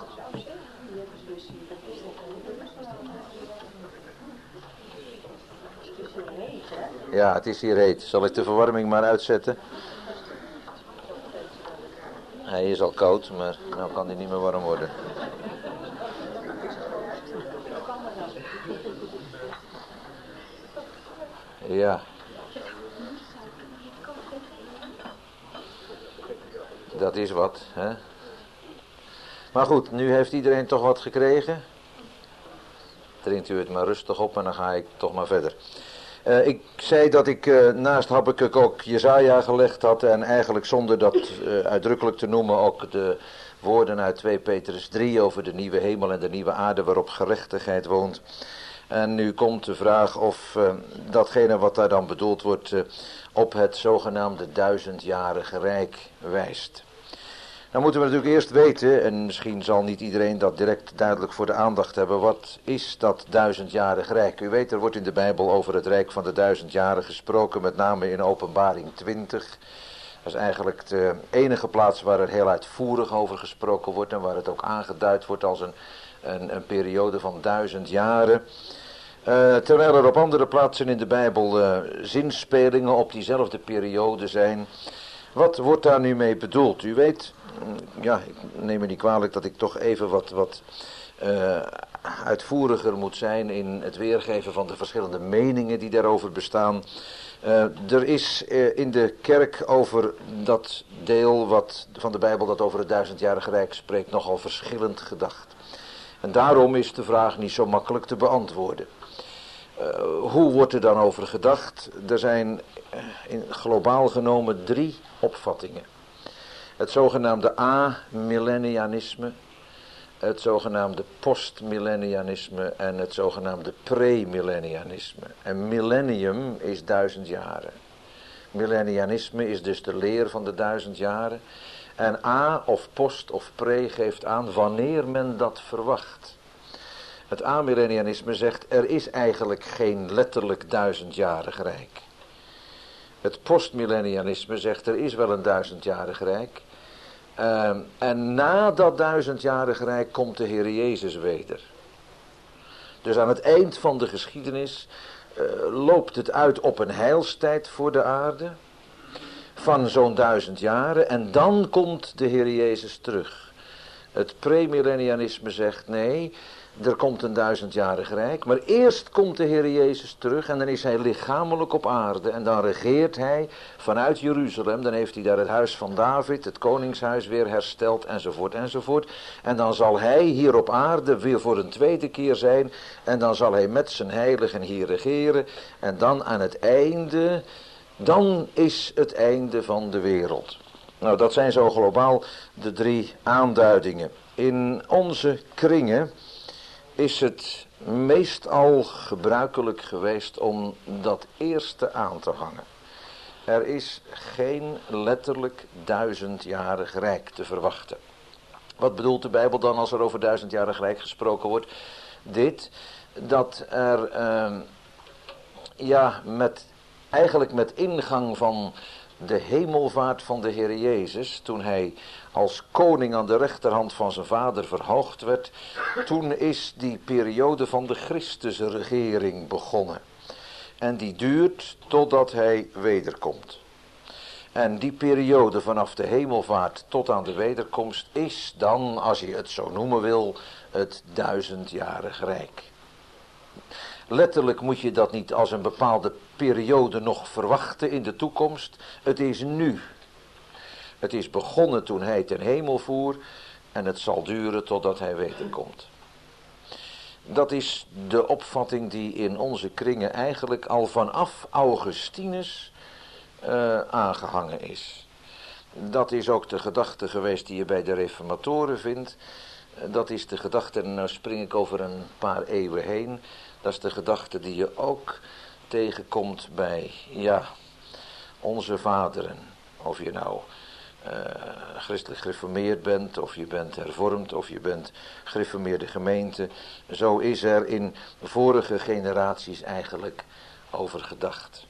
Ja, het is hier heet. Zal ik de verwarming maar uitzetten? Hij is al koud, maar nou kan hij niet meer warm worden. Ja. Dat is wat, hè. Maar goed, nu heeft iedereen toch wat gekregen. Drinkt u het maar rustig op en dan ga ik toch maar verder. Uh, ik zei dat ik uh, naast Habakuk ook Jesaja gelegd had en eigenlijk zonder dat uh, uitdrukkelijk te noemen ook de woorden uit twee Petrus drie over de nieuwe hemel en de nieuwe aarde waarop gerechtigheid woont. En nu komt de vraag of uh, datgene wat daar dan bedoeld wordt uh, op het zogenaamde duizendjarige rijk wijst. Nou moeten we natuurlijk eerst weten, en misschien zal niet iedereen dat direct duidelijk voor de aandacht hebben, wat is dat duizendjarig rijk? U weet, er wordt in de Bijbel over het rijk van de duizend jaren gesproken, met name in Openbaring twintig. Dat is eigenlijk de enige plaats waar er heel uitvoerig over gesproken wordt en waar het ook aangeduid wordt als een, een, een periode van duizend jaren. Uh, terwijl er op andere plaatsen in de Bijbel uh, zinspelingen op diezelfde periode zijn. Wat wordt daar nu mee bedoeld? U weet, ja, ik neem me niet kwalijk dat ik toch even wat, wat uh, uitvoeriger moet zijn in het weergeven van de verschillende meningen die daarover bestaan. Uh, er is uh, in de kerk over dat deel wat, van de Bijbel dat over het duizendjarige rijk spreekt nogal verschillend gedacht. En daarom is de vraag niet zo makkelijk te beantwoorden. Uh, hoe wordt er dan over gedacht? Er zijn uh, in, globaal genomen drie opvattingen. Het zogenaamde amillennianisme, het zogenaamde postmillennianisme en het zogenaamde premillennianisme. En millennium is duizend jaren. Millennianisme is dus de leer van de duizend jaren. En a of post of pre geeft aan wanneer men dat verwacht. Het amillennianisme zegt er is eigenlijk geen letterlijk duizendjarig rijk. Het postmillennianisme zegt er is wel een duizendjarig rijk. Uh, en na dat duizendjarig rijk komt de Heer Jezus weder. Dus aan het eind van de geschiedenis uh, loopt het uit op een heilstijd voor de aarde. Van zo'n duizend jaren. En dan komt de Heer Jezus terug. Het premillennianisme zegt nee, er komt een duizendjarig rijk. Maar eerst komt de Heer Jezus terug en dan is hij lichamelijk op aarde. En dan regeert hij vanuit Jeruzalem. Dan heeft hij daar het huis van David, het koningshuis weer hersteld enzovoort enzovoort. En dan zal hij hier op aarde weer voor een tweede keer zijn. En dan zal hij met zijn heiligen hier regeren. En dan aan het einde, dan is het einde van de wereld. Nou, dat zijn zo globaal de drie aanduidingen. In onze kringen is het meestal gebruikelijk geweest om dat eerste aan te hangen. Er is geen letterlijk duizendjarig rijk te verwachten. Wat bedoelt de Bijbel dan als er over duizendjarig rijk gesproken wordt? Dit, dat er, uh, ja, met, eigenlijk met ingang van de hemelvaart van de Heer Jezus, toen hij als koning aan de rechterhand van zijn vader verhoogd werd, toen is die periode van de Christusregering begonnen. En die duurt totdat hij wederkomt. En die periode vanaf de hemelvaart tot aan de wederkomst is dan, als je het zo noemen wil, het duizendjarig rijk. Letterlijk moet je dat niet als een bepaalde periode nog verwachten in de toekomst. Het is nu. Het is begonnen toen hij ten hemel voer en het zal duren totdat hij wederkomt. Dat is de opvatting die in onze kringen eigenlijk al vanaf Augustinus uh, aangehangen is. Dat is ook de gedachte geweest die je bij de reformatoren vindt. Dat is de gedachte, en nou spring ik over een paar eeuwen heen. Dat is de gedachte die je ook tegenkomt bij, ja, onze vaderen. Of je nou uh, christelijk gereformeerd bent, of je bent hervormd, of je bent gereformeerde gemeente. Zo is er in vorige generaties eigenlijk over gedacht.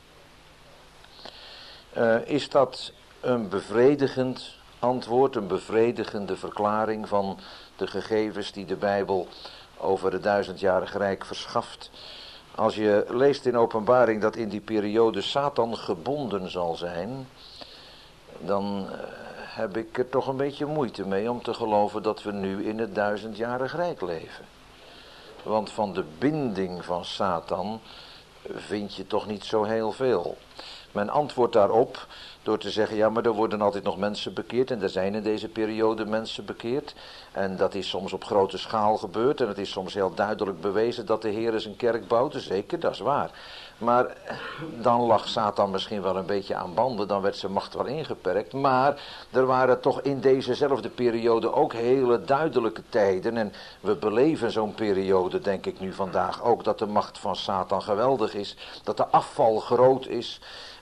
Uh, is dat een bevredigend antwoord, een bevredigende verklaring van de gegevens die de Bijbel over het duizendjarig rijk verschaft? Als je leest in Openbaring dat in die periode Satan gebonden zal zijn, dan uh, heb ik er toch een beetje moeite mee om te geloven dat we nu in het duizendjarig rijk leven. Want van de binding van Satan vind je toch niet zo heel veel. Men antwoordt daarop door te zeggen, ja, maar er worden altijd nog mensen bekeerd en er zijn in deze periode mensen bekeerd. En dat is soms op grote schaal gebeurd en het is soms heel duidelijk bewezen dat de Heer zijn kerk bouwde. Zeker, dat is waar. Maar dan lag Satan misschien wel een beetje aan banden, dan werd zijn macht wel ingeperkt. Maar er waren toch in dezezelfde periode ook hele duidelijke tijden. En we beleven zo'n periode, denk ik nu vandaag ook, dat de macht van Satan geweldig is. Dat de afval groot is.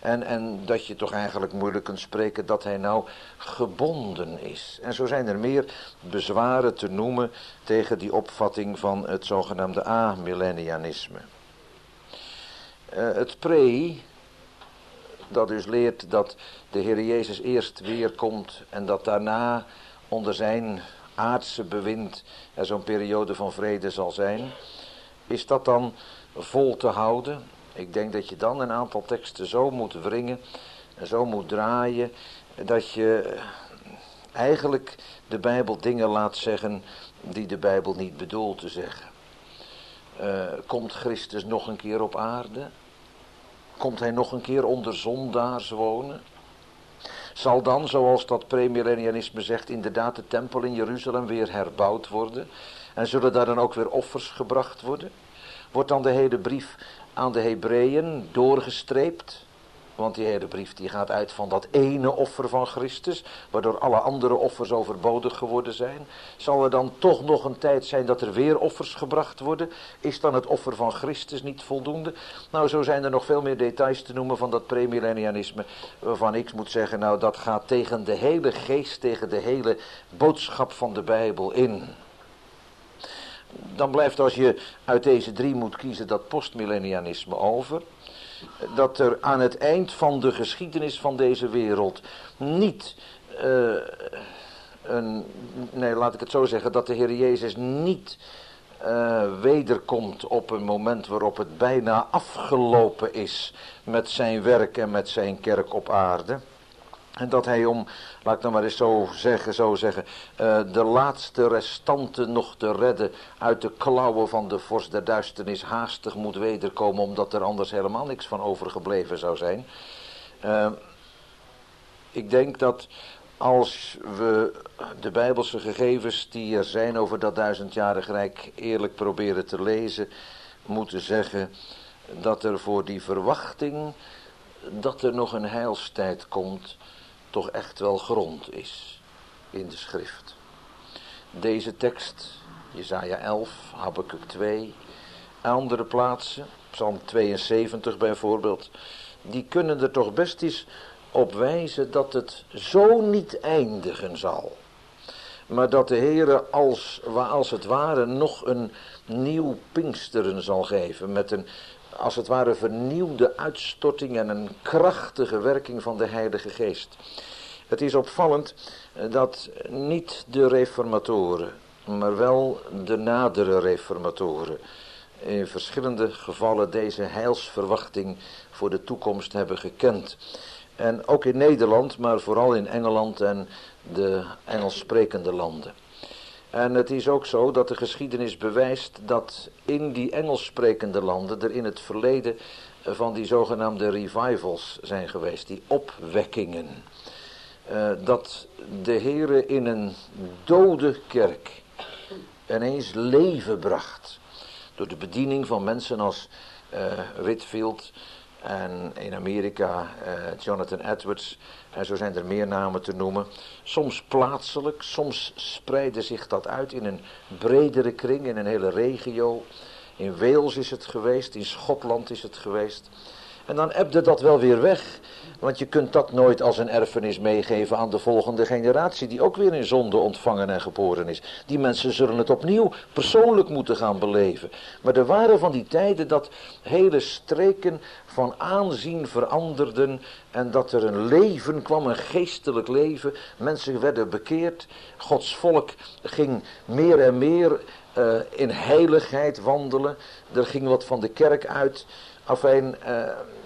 En, en dat je toch eigenlijk moeilijk kunt spreken dat hij nou gebonden is. En zo zijn er meer bezwaren te noemen tegen die opvatting van het zogenaamde amillennianisme. Uh, het pre, dat dus leert dat de Heer Jezus eerst weerkomt en dat daarna onder zijn aardse bewind er zo'n periode van vrede zal zijn. Is dat dan vol te houden? Ik denk dat je dan een aantal teksten zo moet wringen en zo moet draaien, dat je eigenlijk de Bijbel dingen laat zeggen die de Bijbel niet bedoelt te zeggen. Uh, komt Christus nog een keer op aarde? Komt hij nog een keer onder zondaars wonen? Zal dan, zoals dat premillennianisme zegt, inderdaad de tempel in Jeruzalem weer herbouwd worden? En zullen daar dan ook weer offers gebracht worden? Wordt dan de hele brief aan de Hebreeën doorgestreept? Want die hele brief die gaat uit van dat ene offer van Christus, waardoor alle andere offers overbodig geworden zijn. Zal er dan toch nog een tijd zijn dat er weer offers gebracht worden? Is dan het offer van Christus niet voldoende? Nou, zo zijn er nog veel meer details te noemen van dat premillennianisme, waarvan ik moet zeggen, nou dat gaat tegen de hele geest, tegen de hele boodschap van de Bijbel in. Dan blijft, als je uit deze drie moet kiezen, dat postmillennianisme over. Dat er aan het eind van de geschiedenis van deze wereld niet, uh, een, nee laat ik het zo zeggen, dat de Heer Jezus niet uh, wederkomt op een moment waarop het bijna afgelopen is met zijn werk en met zijn kerk op aarde. En dat hij om, laat ik dan maar eens zo zeggen, zo zeggen uh, de laatste restanten nog te redden uit de klauwen van de vorst der duisternis haastig moet wederkomen, omdat er anders helemaal niks van overgebleven zou zijn. Uh, ik denk dat als we de Bijbelse gegevens die er zijn over dat duizendjarig rijk eerlijk proberen te lezen, moeten zeggen dat er voor die verwachting dat er nog een heilstijd komt, toch echt wel grond is in de schrift. Deze tekst, Jesaja elf, Habakuk twee, andere plaatsen, Psalm tweeënzeventig bijvoorbeeld, die kunnen er toch best eens op wijzen dat het zo niet eindigen zal. Maar dat de Heere als, als het ware nog een nieuw Pinksteren zal geven, met een als het ware vernieuwde uitstorting en een krachtige werking van de Heilige Geest. Het is opvallend dat niet de reformatoren, maar wel de nadere reformatoren in verschillende gevallen deze heilsverwachting voor de toekomst hebben gekend. En ook in Nederland, maar vooral in Engeland en de Engels sprekende landen. En het is ook zo dat de geschiedenis bewijst dat in die Engels sprekende landen er in het verleden van die zogenaamde revivals zijn geweest, die opwekkingen. Uh, dat de Heere in een dode kerk ineens leven bracht. Door de bediening van mensen als uh, Whitefield en in Amerika uh, Jonathan Edwards. En zo zijn er meer namen te noemen. Soms plaatselijk, soms spreidde zich dat uit in een bredere kring, in een hele regio. In Wales is het geweest, in Schotland is het geweest. En dan ebde dat wel weer weg. Want je kunt dat nooit als een erfenis meegeven aan de volgende generatie, die ook weer in zonde ontvangen en geboren is. Die mensen zullen het opnieuw persoonlijk moeten gaan beleven. Maar er waren van die tijden dat hele streken van aanzien veranderden en dat er een leven kwam, een geestelijk leven. Mensen werden bekeerd. Gods volk ging meer en meer uh, in heiligheid wandelen. Er ging wat van de kerk uit. Afijn, uh,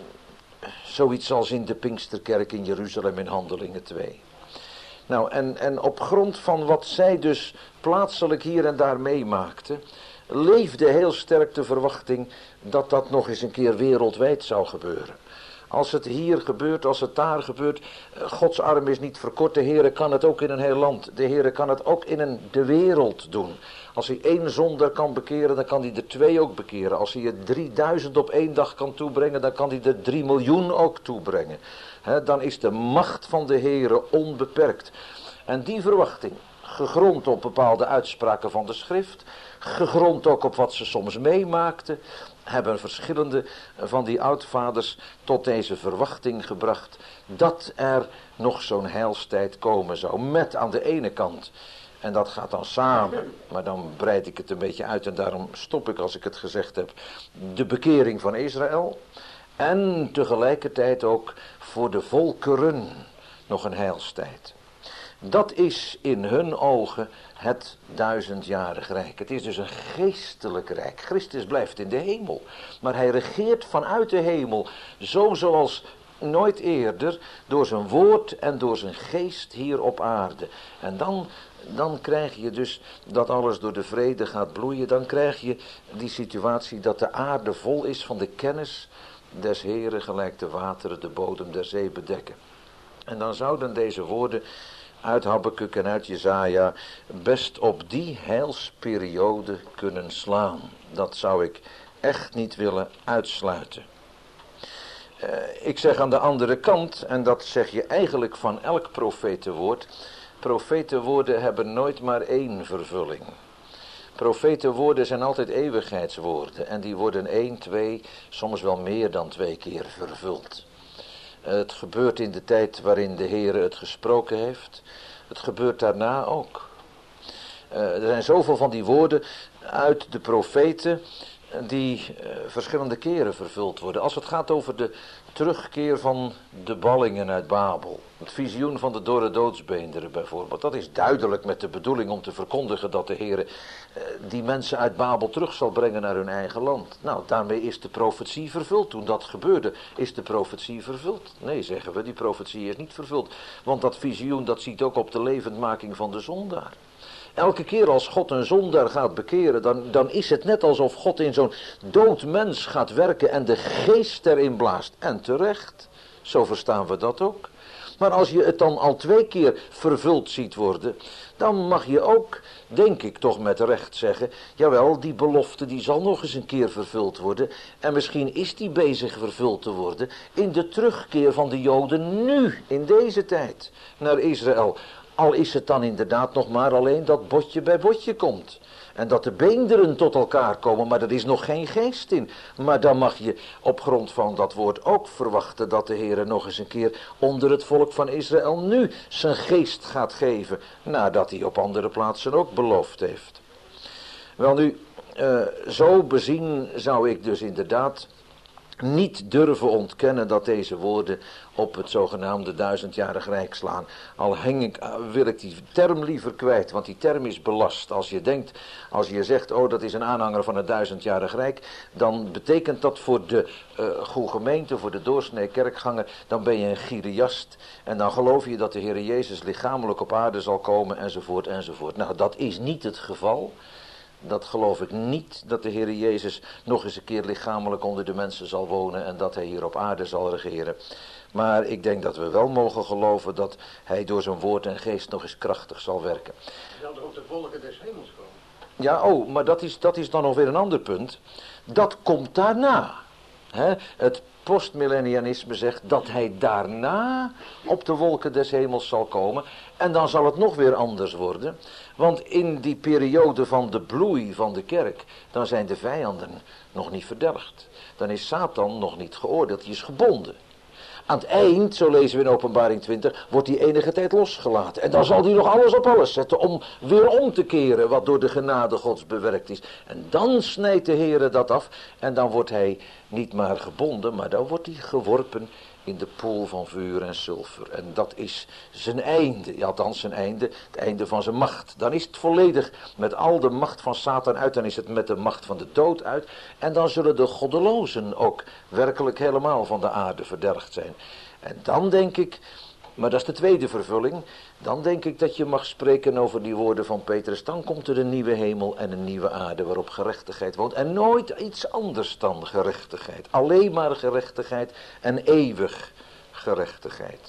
zoiets als in de Pinksterkerk in Jeruzalem in Handelingen twee. Nou, en, en op grond van wat zij dus plaatselijk hier en daar meemaakten, leefde heel sterk de verwachting dat dat nog eens een keer wereldwijd zou gebeuren. Als het hier gebeurt, als het daar gebeurt, Gods arm is niet verkort. De Heere kan het ook in een heel land. De Heere kan het ook in een, de wereld doen. Als hij één zondaar kan bekeren, dan kan hij er twee ook bekeren. Als hij er drieduizend op één dag kan toebrengen, dan kan hij er drie miljoen ook toebrengen. He, dan is de macht van de Heere onbeperkt. En die verwachting, gegrond op bepaalde uitspraken van de schrift, gegrond ook op wat ze soms meemaakten, hebben verschillende van die oudvaders tot deze verwachting gebracht dat er nog zo'n heilstijd komen zou. Met aan de ene kant, en dat gaat dan samen, maar dan breid ik het een beetje uit en daarom stop ik als ik het gezegd heb, de bekering van Israël. En tegelijkertijd ook voor de volkeren nog een heilstijd. Dat is in hun ogen het duizendjarig rijk. Het is dus een geestelijk rijk. Christus blijft in de hemel. Maar hij regeert vanuit de hemel. Zo zoals nooit eerder. Door zijn woord en door zijn geest hier op aarde. En dan, dan krijg je dus dat alles door de vrede gaat bloeien. Dan krijg je die situatie dat de aarde vol is van de kennis des Heeren, gelijk de wateren de bodem der zee bedekken. En dan zouden deze woorden uit Habakuk en uit Jesaja best op die heilsperiode kunnen slaan. Dat zou ik echt niet willen uitsluiten. Uh, ik zeg aan de andere kant, en dat zeg je eigenlijk van elk profetenwoord, profetenwoorden hebben nooit maar één vervulling. Profetenwoorden zijn altijd eeuwigheidswoorden en die worden één, twee, soms wel meer dan twee keer vervuld. Het gebeurt in de tijd waarin de Heere het gesproken heeft. Het gebeurt daarna ook. Uh, er zijn zoveel van die woorden uit de profeten die uh, verschillende keren vervuld worden. Als het gaat over de terugkeer van de ballingen uit Babel. Het visioen van de dorre doodsbeenderen bijvoorbeeld. Dat is duidelijk met de bedoeling om te verkondigen dat de Heere uh, die mensen uit Babel terug zal brengen naar hun eigen land. Nou, daarmee is de profetie vervuld. Toen dat gebeurde, is de profetie vervuld. Nee, zeggen we, die profetie is niet vervuld. Want dat visioen, dat ziet ook op de levendmaking van de zondaar. Elke keer als God een zondaar gaat bekeren, dan, dan is het net alsof God in zo'n dood mens gaat werken en de geest erin blaast. En terecht, zo verstaan we dat ook. Maar als je het dan al twee keer vervuld ziet worden, dan mag je ook, denk ik toch met recht zeggen, jawel, die belofte die zal nog eens een keer vervuld worden. En misschien is die bezig vervuld te worden in de terugkeer van de Joden nu, in deze tijd, naar Israël. Al is het dan inderdaad nog maar alleen dat botje bij botje komt. En dat de beenderen tot elkaar komen, maar er is nog geen geest in. Maar dan mag je op grond van dat woord ook verwachten dat de Heere nog eens een keer onder het volk van Israël nu zijn geest gaat geven. Nadat hij op andere plaatsen ook beloofd heeft. Wel nu, uh, zo bezien zou ik dus inderdaad niet durven ontkennen dat deze woorden op het zogenaamde duizendjarig rijk slaan. Al heng ik, wil ik die term liever kwijt, want die term is belast. Als je denkt, als je zegt, oh dat is een aanhanger van het duizendjarig rijk, dan betekent dat voor de uh, goede gemeente, voor de doorsnee kerkganger, dan ben je een gieriast. En dan geloof je dat de Heer Jezus lichamelijk op aarde zal komen, enzovoort, enzovoort. Nou, dat is niet het geval. Dat geloof ik niet, dat de Heer Jezus nog eens een keer lichamelijk onder de mensen zal wonen en dat hij hier op aarde zal regeren. Maar ik denk dat we wel mogen geloven dat hij door zijn woord en geest nog eens krachtig zal werken. Zal er ook de volken des hemels komen? Ja, oh, maar dat is, dat is dan nog weer een ander punt. Dat komt daarna. Hè? Het postmillennianisme zegt dat hij daarna op de wolken des hemels zal komen. En dan zal het nog weer anders worden. Want in die periode van de bloei van de kerk, dan zijn de vijanden nog niet verdelgd. Dan is Satan nog niet geoordeeld, die is gebonden. Aan het eind, zo lezen we in Openbaring twintig, wordt hij enige tijd losgelaten. En dan zal hij nog alles op alles zetten om weer om te keren wat door de genade Gods bewerkt is. En dan snijdt de Heere dat af en dan wordt hij niet maar gebonden, maar dan wordt hij geworpen in de poel van vuur en sulfur. En dat is zijn einde, ja, althans zijn einde, het einde van zijn macht. Dan is het volledig met al de macht van Satan uit, dan is het met de macht van de dood uit. En dan zullen de goddelozen ook werkelijk helemaal van de aarde verdelgd zijn. En dan denk ik, maar dat is de tweede vervulling, dan denk ik dat je mag spreken over die woorden van Petrus. Dan komt er een nieuwe hemel en een nieuwe aarde waarop gerechtigheid woont. En nooit iets anders dan gerechtigheid. Alleen maar gerechtigheid en eeuwig gerechtigheid.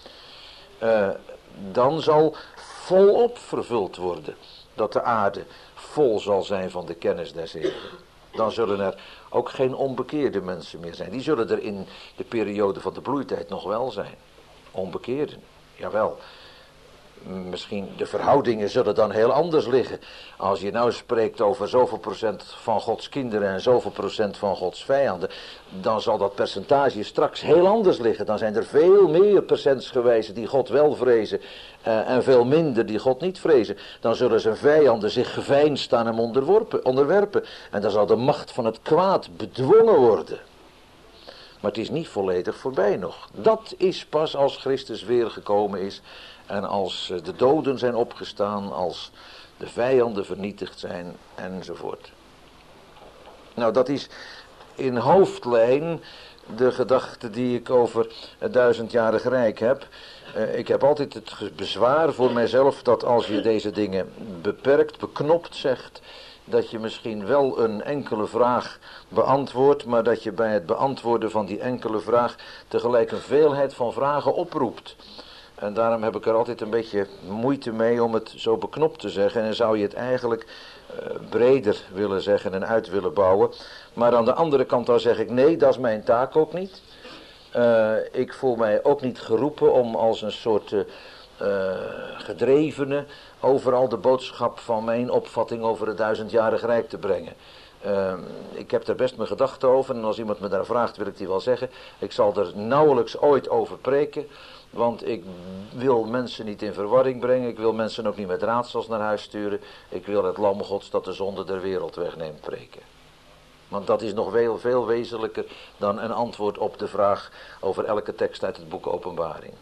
Uh, dan zal volop vervuld worden dat de aarde vol zal zijn van de kennis des Heeren. Dan zullen er ook geen onbekeerde mensen meer zijn. Die zullen er in de periode van de bloeitijd nog wel zijn. Onbekeerden, jawel. misschien de verhoudingen zullen dan heel anders liggen. Als je nou spreekt over zoveel procent van Gods kinderen en zoveel procent van Gods vijanden, dan zal dat percentage straks heel anders liggen. Dan zijn er veel meer percentsgewijzen die God wel vrezen uh, en veel minder die God niet vrezen. Dan zullen zijn vijanden zich geveinsd aan hem onderworpen, onderwerpen. En dan zal de macht van het kwaad bedwongen worden. Maar het is niet volledig voorbij nog. Dat is pas als Christus weer gekomen is en als de doden zijn opgestaan, als de vijanden vernietigd zijn enzovoort. Nou, dat is in hoofdlijn de gedachte die ik over het duizendjarig rijk heb. Uh, ik heb altijd het bezwaar voor mijzelf dat als je deze dingen beperkt, beknopt zegt, dat je misschien wel een enkele vraag beantwoordt, maar dat je bij het beantwoorden van die enkele vraag tegelijk een veelheid van vragen oproept. En daarom heb ik er altijd een beetje moeite mee om het zo beknopt te zeggen. En zou je het eigenlijk uh, breder willen zeggen en uit willen bouwen. Maar aan de andere kant dan zeg ik nee, dat is mijn taak ook niet. Uh, ik voel mij ook niet geroepen om als een soort uh, uh, gedrevene overal de boodschap van mijn opvatting over het duizendjarig rijk te brengen. Uh, ik heb er best mijn gedachten over en als iemand me daar vraagt wil ik die wel zeggen. Ik zal er nauwelijks ooit over preken. Want ik wil mensen niet in verwarring brengen. Ik wil mensen ook niet met raadsels naar huis sturen. Ik wil het lam Gods dat de zonde der wereld wegneemt preken. Want dat is nog veel, veel wezenlijker dan een antwoord op de vraag over elke tekst uit het boek Openbaring.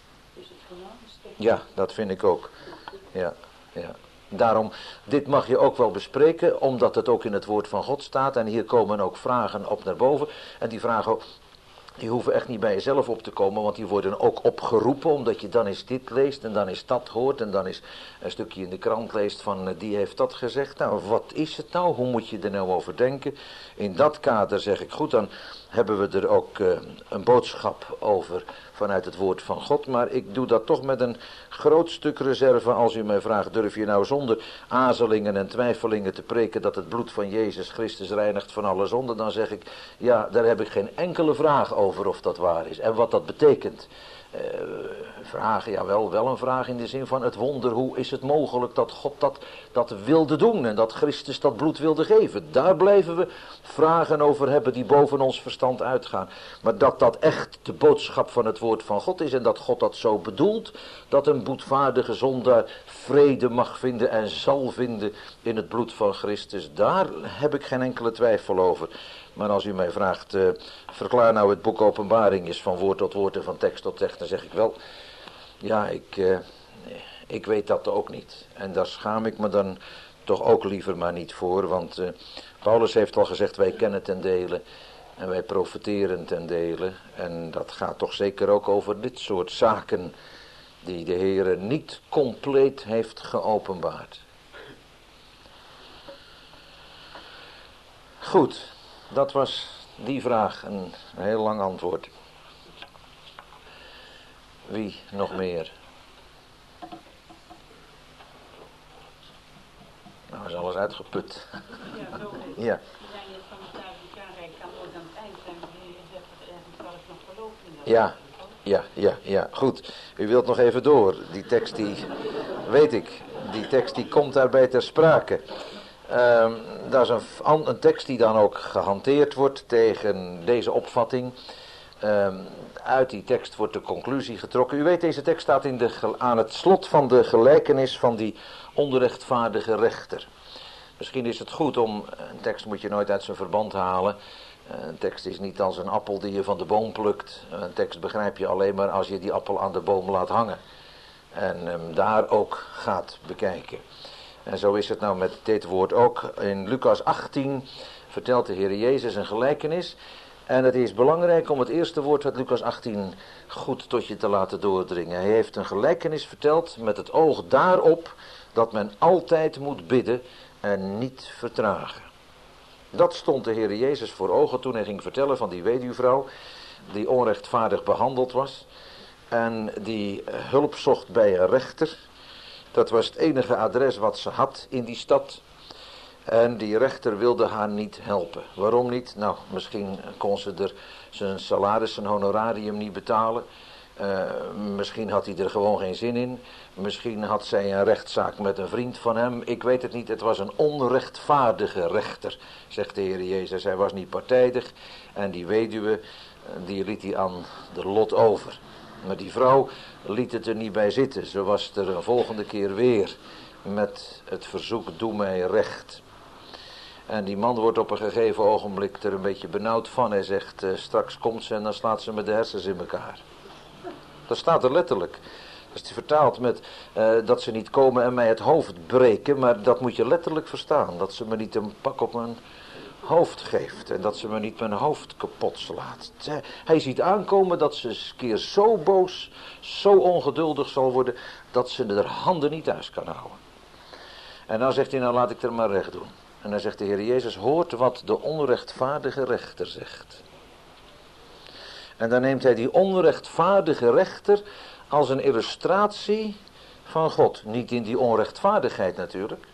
Ja, dat vind ik ook. Ja, ja. Daarom, dit mag je ook wel bespreken, omdat het ook in het woord van God staat. En hier komen ook vragen op naar boven. En die vragen, die hoeven echt niet bij jezelf op te komen, want die worden ook opgeroepen, omdat je dan eens dit leest en dan eens dat hoort. En dan eens een stukje in de krant leest van, uh, die heeft dat gezegd. Nou, wat is het nou? Hoe moet je er nou over denken? In dat kader zeg ik, goed, dan hebben we er ook uh, een boodschap over vanuit het woord van God. Maar ik doe dat toch met een groot stuk reserve. Als u mij vraagt, durf je nou zonder azelingen en twijfelingen te preken dat het bloed van Jezus Christus reinigt van alle zonde? Dan zeg ik, ja, daar heb ik geen enkele vraag over of dat waar is. En wat dat betekent. Uh, vragen, ja wel, wel een vraag in de zin van het wonder, hoe is het mogelijk dat God dat, dat wilde doen en dat Christus dat bloed wilde geven. Daar blijven we vragen over hebben die boven ons verstand uitgaan. Maar dat dat echt de boodschap van het woord van God is en dat God dat zo bedoelt, dat een boetvaardige zondaar vrede mag vinden en zal vinden in het bloed van Christus, daar heb ik geen enkele twijfel over. Maar als u mij vraagt, uh, verklaar nou het boek Openbaring is van woord tot woord en van tekst tot tekst, dan zeg ik wel, ja, ik, uh, ik weet dat ook niet. En daar schaam ik me dan toch ook liever maar niet voor, want uh, Paulus heeft al gezegd, wij kennen ten dele en wij profiteren ten dele. En dat gaat toch zeker ook over dit soort zaken die de Heere niet compleet heeft geopenbaard. Goed. Dat was die vraag, een heel lang antwoord. Wie nog meer? Nou is alles uitgeput. Ja, zo is het. Ja. We zijn net van het duizendjaarrijk kan nooit aan het eind zijn, maar je zegt dat er ergens wel eens nog geloof in dat. Ja, ja, ja, ja, goed. U wilt nog even door. Die tekst die, weet ik, die tekst die komt daarbij ter sprake. Um, dat is een, een tekst die dan ook gehanteerd wordt tegen deze opvatting. Um, uit die tekst wordt de conclusie getrokken. U weet, deze tekst staat in de, aan het slot van de gelijkenis van die onrechtvaardige rechter. Misschien is het goed om, een tekst moet je nooit uit zijn verband halen. Een tekst is niet als een appel die je van de boom plukt. Een tekst begrijp je alleen maar als je die appel aan de boom laat hangen. En um, daar ook gaat bekijken. En zo is het nou met dit woord ook. In Lucas achttien vertelt de Heer Jezus een gelijkenis. En het is belangrijk om het eerste woord uit Lucas achttien goed tot je te laten doordringen. Hij heeft een gelijkenis verteld met het oog daarop dat men altijd moet bidden en niet vertragen. Dat stond de Heer Jezus voor ogen toen hij ging vertellen van die weduwvrouw die onrechtvaardig behandeld was. En die hulp zocht bij een rechter. Dat was het enige adres wat ze had in die stad. En die rechter wilde haar niet helpen. Waarom niet? Nou, misschien kon ze er zijn salaris, zijn honorarium niet betalen. Uh, misschien had hij er gewoon geen zin in. Misschien had zij een rechtszaak met een vriend van hem. Ik weet het niet. Het was een onrechtvaardige rechter, zegt de Heer Jezus. Hij was niet partijdig. En die weduwe, die liet hij aan de lot over. Maar die vrouw liet het er niet bij zitten. Ze was er een volgende keer weer met het verzoek, doe mij recht. En die man wordt op een gegeven ogenblik er een beetje benauwd van. Hij zegt, uh, straks komt ze en dan slaat ze met de hersens in elkaar. Dat staat er letterlijk. Dat is vertaald met uh, dat ze niet komen en mij het hoofd breken. Maar dat moet je letterlijk verstaan. Dat ze me niet een pak op mijn hoofd geeft. En dat ze me niet mijn hoofd kapot slaat. Hij ziet aankomen dat ze eens een keer zo boos, zo ongeduldig zal worden, dat ze er handen niet thuis kan houden. En dan zegt hij, nou laat ik er maar recht doen. En dan zegt de Heer Jezus, hoort wat de onrechtvaardige rechter zegt. En dan neemt hij die onrechtvaardige rechter als een illustratie van God. Niet in die onrechtvaardigheid natuurlijk.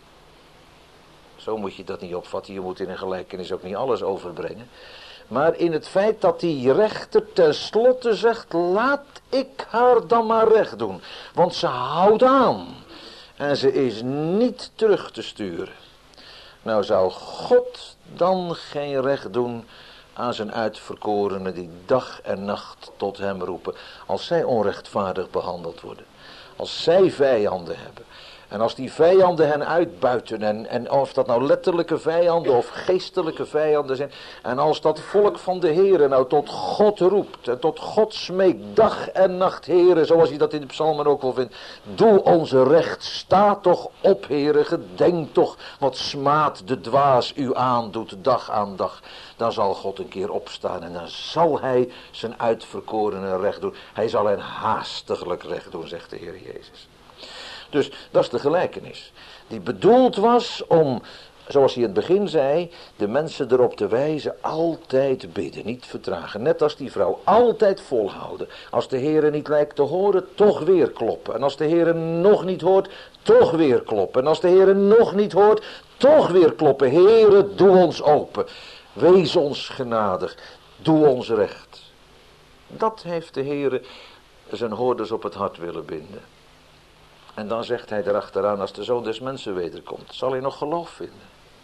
Zo moet je dat niet opvatten. Je moet in een gelijkenis ook niet alles overbrengen. Maar in het feit dat die rechter tenslotte zegt, laat ik haar dan maar recht doen. Want ze houdt aan. En ze is niet terug te sturen. Nou zou God dan geen recht doen aan zijn uitverkorenen die dag en nacht tot hem roepen. Als zij onrechtvaardig behandeld worden. Als zij vijanden hebben. En als die vijanden hen uitbuiten. En, en of dat nou letterlijke vijanden of geestelijke vijanden zijn. En als dat volk van de Heere nou tot God roept. En tot God smeekt dag en nacht. Heere, zoals hij dat in de psalmen ook wel vindt. Doe onze recht. Sta toch op, Heere. Gedenk toch wat smaad de dwaas u aandoet dag aan dag. Dan zal God een keer opstaan. En dan zal hij zijn uitverkorenen recht doen. Hij zal hen haastiglijk recht doen, zegt de Heer Jezus. Dus dat is de gelijkenis. Die bedoeld was om, zoals hij in het begin zei, de mensen erop te wijzen, altijd bidden, niet vertragen. Net als die vrouw, altijd volhouden. Als de Heere niet lijkt te horen, toch weer kloppen. En als de Heere nog niet hoort, toch weer kloppen. En als de Heere nog niet hoort, toch weer kloppen. Heere, doe ons open. Wees ons genadig. Doe ons recht. Dat heeft de Heere zijn hoorders op het hart willen binden. En dan zegt hij erachteraan, als de Zoon des Mensen wederkomt, zal hij nog geloof vinden.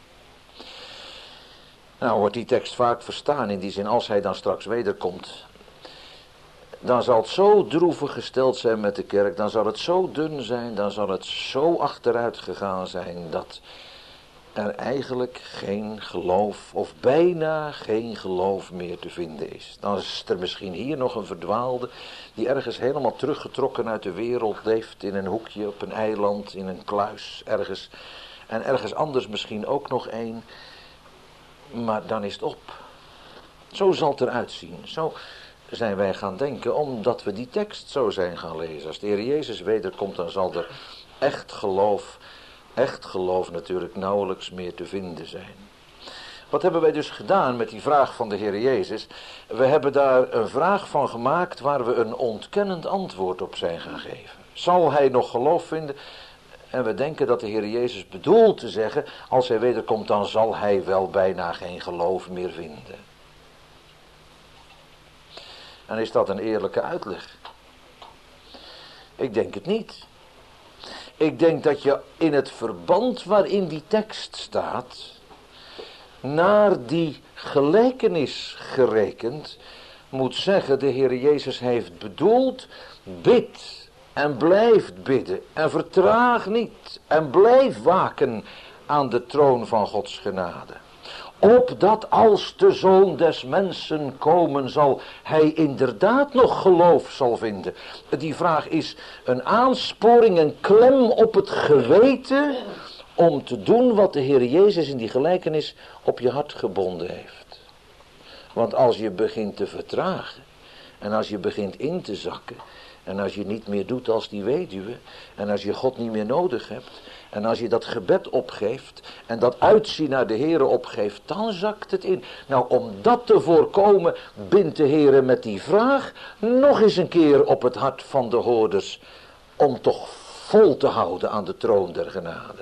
Nou wordt die tekst vaak verstaan in die zin, als hij dan straks wederkomt, dan zal het zo droevig gesteld zijn met de kerk, dan zal het zo dun zijn, dan zal het zo achteruit gegaan zijn, dat er eigenlijk geen geloof, of bijna geen geloof meer te vinden is. Dan is er misschien hier nog een verdwaalde, die ergens helemaal teruggetrokken uit de wereld leeft, in een hoekje, op een eiland, in een kluis, ergens. En ergens anders misschien ook nog één. Maar dan is het op. Zo zal het eruit zien. Zo zijn wij gaan denken, omdat we die tekst zo zijn gaan lezen. Als de Heer Jezus wederkomt, dan zal er echt geloof, echt geloof natuurlijk nauwelijks meer te vinden zijn. Wat hebben wij dus gedaan met die vraag van de Heer Jezus? We hebben daar een vraag van gemaakt waar we een ontkennend antwoord op zijn gaan geven. Zal hij nog geloof vinden? En we denken dat de Heer Jezus bedoelt te zeggen, als hij wederkomt, dan zal hij wel bijna geen geloof meer vinden. En is dat een eerlijke uitleg? Ik denk het niet. Ik denk dat je in het verband waarin die tekst staat, naar die gelijkenis gerekend, moet zeggen, de Heer Jezus heeft bedoeld, bid en blijft bidden en vertraag niet en blijf waken aan de troon van Gods genade. Opdat als de Zoon des Mensen komen zal, hij inderdaad nog geloof zal vinden. Die vraag is een aansporing, een klem op het geweten om te doen wat de Heer Jezus in die gelijkenis op je hart gebonden heeft. Want als je begint te vertragen en als je begint in te zakken en als je niet meer doet als die weduwe en als je God niet meer nodig hebt en als je dat gebed opgeeft en dat uitzien naar de Heere opgeeft, dan zakt het in. Nou, om dat te voorkomen, bindt de Heere met die vraag nog eens een keer op het hart van de hoorders om toch vol te houden aan de troon der genade.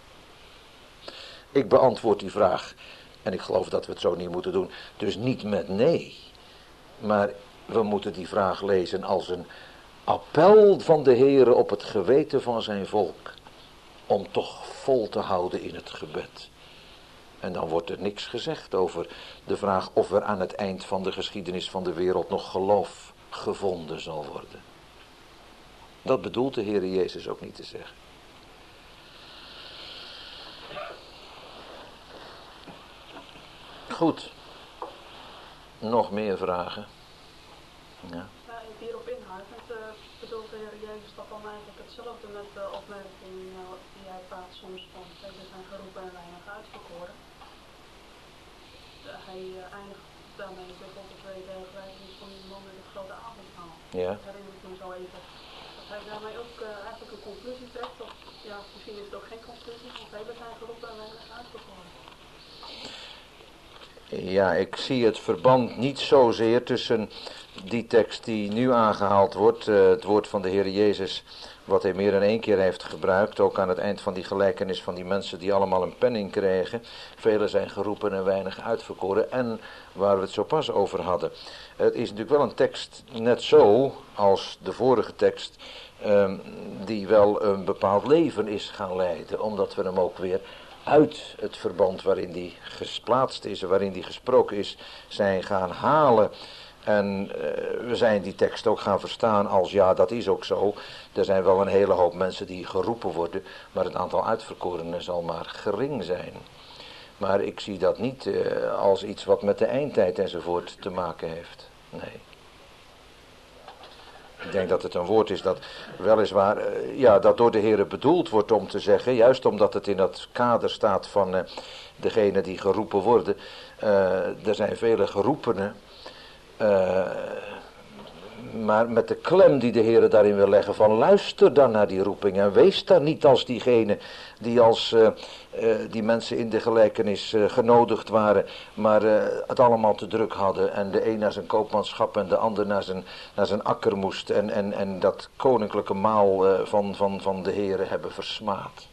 Ik beantwoord die vraag, en ik geloof dat we het zo niet moeten doen, dus niet met nee, maar we moeten die vraag lezen als een appel van de Heere op het geweten van zijn volk. Om toch vol te houden in het gebed. En dan wordt er niks gezegd over de vraag of er aan het eind van de geschiedenis van de wereld nog geloof gevonden zal worden. Dat bedoelt de Heere Jezus ook niet te zeggen. Goed. Nog meer vragen? Ja. Ja, hierop inhakend uh, bedoelt de Heer Jezus toch dan eigenlijk hetzelfde met de opmerking uh, die hij praat soms van velen zijn geroepen en weinig uitverkoren. Uh, hij uh, eindigt daarmee bijvoorbeeld de tweede gelijkenis van die man met het grote avondmaal. Ja. Dat herinner ik me zo even. Dat hij daarmee ook uh, eigenlijk een conclusie trekt, of ja, misschien is het ook geen conclusie, want velen zijn geroepen en weinig uitverkoren. Ja, ik zie het verband niet zozeer tussen die tekst die nu aangehaald wordt, uh, het woord van de Heer Jezus, wat hij meer dan één keer heeft gebruikt, ook aan het eind van die gelijkenis van die mensen die allemaal een penning kregen. Velen zijn geroepen en weinig uitverkoren, en waar we het zo pas over hadden. Het is natuurlijk wel een tekst net zo als de vorige tekst, um, die wel een bepaald leven is gaan leiden, omdat we hem ook weer uit het verband waarin die gesplaatst is en waarin die gesproken is, zijn gaan halen. En uh, we zijn die tekst ook gaan verstaan als ja, dat is ook zo. Er zijn wel een hele hoop mensen die geroepen worden, maar het aantal uitverkorenen zal maar gering zijn. Maar ik zie dat niet uh, als iets wat met de eindtijd enzovoort te maken heeft. Nee. Ik denk dat het een woord is dat weliswaar, uh, ja, dat door de Heere bedoeld wordt om te zeggen, juist omdat het in dat kader staat van uh, degene die geroepen worden. Uh, er zijn vele geroepenen, uh, maar met de klem die de Heere daarin wil leggen van luister dan naar die roeping en wees dan niet als diegene die als uh, uh, die mensen in de gelijkenis uh, genodigd waren, maar uh, het allemaal te druk hadden en de een naar zijn koopmanschap en de ander naar zijn, naar zijn akker moest en, en, en dat koninklijke maal uh, van, van, van de Heere hebben versmaad.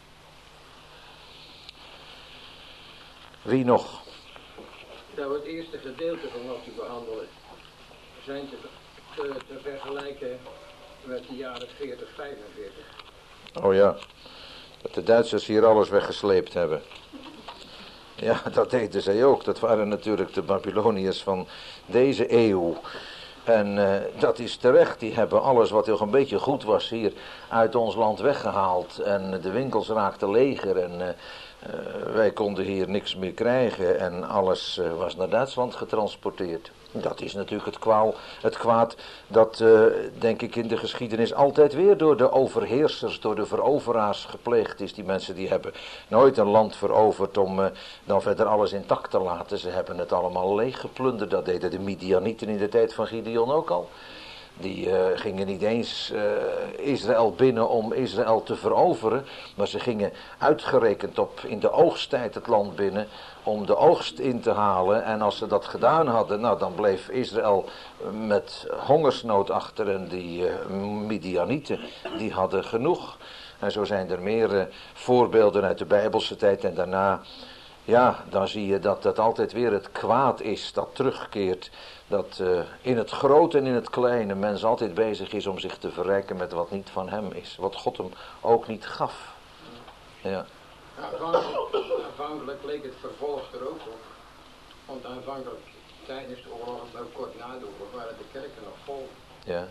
Wie nog? Nou, het eerste gedeelte van wat u behandelen zijn te, te, te vergelijken met de jaren veertig, vijfenveertig. Oh ja, dat de Duitsers hier alles weggesleept hebben. Ja, dat deden zij ook. Dat waren natuurlijk de Babyloniërs van deze eeuw. En uh, dat is terecht, die hebben alles wat nog een beetje goed was hier uit ons land weggehaald. En de winkels raakten leger en uh, uh, wij konden hier niks meer krijgen. En alles uh, was naar Duitsland getransporteerd. Dat is natuurlijk het, kwaal, het kwaad dat, uh, denk ik, in de geschiedenis altijd weer door de overheersers, door de veroveraars gepleegd is. Die mensen die hebben nooit een land veroverd om uh, dan verder alles intact te laten. Ze hebben het allemaal leeggeplunderd. Dat deden de Midianieten in de tijd van Gideon ook al. Die uh, gingen niet eens uh, Israël binnen om Israël te veroveren, maar ze gingen uitgerekend op in de oogsttijd het land binnen om de oogst in te halen. En als ze dat gedaan hadden, nou dan bleef Israël met hongersnood achter en die uh, Midianieten, die hadden genoeg. En zo zijn er meer uh, voorbeelden uit de Bijbelse tijd en daarna. Ja, dan zie je dat het altijd weer het kwaad is dat terugkeert. Dat uh, in het grote en in het kleine mens altijd bezig is om zich te verrijken met wat niet van hem is. Wat God hem ook niet gaf. Ja. Aanvankelijk, aanvankelijk leek het vervolg er ook op. Want aanvankelijk tijdens de oorlog, maar ook kort na de oorlog, waren de kerken nog vol. Ja.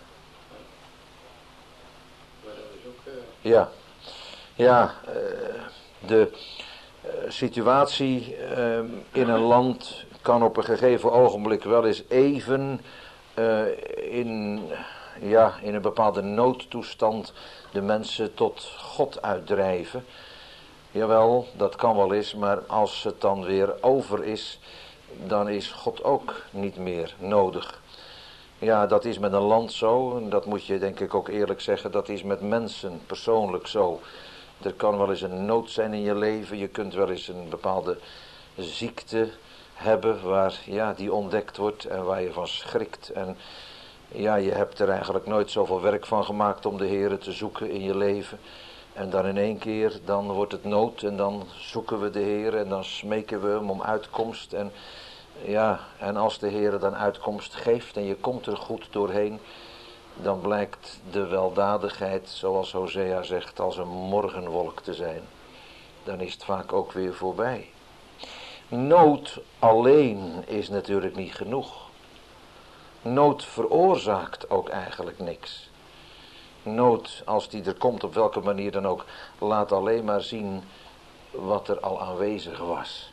Maar dat is ook... Uh... Ja. Ja, uh, de... Uh, situatie uh, in een land kan op een gegeven ogenblik wel eens even uh, in, ja, in een bepaalde noodtoestand de mensen tot God uitdrijven. Jawel, dat kan wel eens, maar als het dan weer over is, dan is God ook niet meer nodig. Ja, dat is met een land zo, en dat moet je denk ik ook eerlijk zeggen, dat is met mensen persoonlijk zo. Er kan wel eens een nood zijn in je leven. Je kunt wel eens een bepaalde ziekte hebben waar, ja, die ontdekt wordt en waar je van schrikt. En ja, je hebt er eigenlijk nooit zoveel werk van gemaakt om de Heere te zoeken in je leven. En dan in één keer, dan wordt het nood en dan zoeken we de Heere en dan smeken we hem om uitkomst. En Ja, en als de Heer dan uitkomst geeft en je komt er goed doorheen, dan blijkt de weldadigheid, zoals Hosea zegt, als een morgenwolk te zijn. Dan is het vaak ook weer voorbij. Nood alleen is natuurlijk niet genoeg. Nood veroorzaakt ook eigenlijk niks. Nood, als die er komt op welke manier dan ook, laat alleen maar zien wat er al aanwezig was.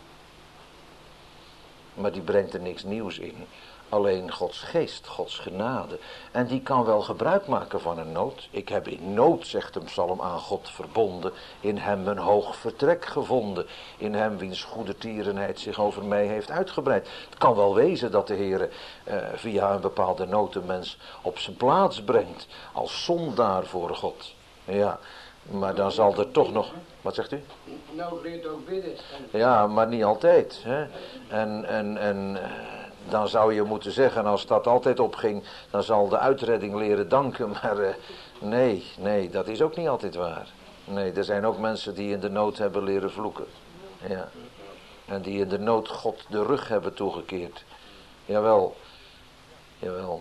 Maar die brengt er niks nieuws in. Alleen Gods geest, Gods genade. En die kan wel gebruik maken van een nood. Ik heb in nood, zegt een psalm, aan God verbonden. In hem een hoog vertrek gevonden. In hem wiens goede tierenheid zich over mij heeft uitgebreid. Het kan wel wezen dat de Heer uh, via een bepaalde nood een mens op zijn plaats brengt. Als zondaar voor God. Ja, maar dan zal er toch nog... Wat zegt u? Nou leert ook bidden. Ja, maar niet altijd. Hè? En... en, en dan zou je moeten zeggen, als dat altijd opging, dan zal de uitredding leren danken. Maar uh, nee, nee, dat is ook niet altijd waar. Nee, er zijn ook mensen die in de nood hebben leren vloeken. Ja. En die in de nood God de rug hebben toegekeerd. Jawel, jawel.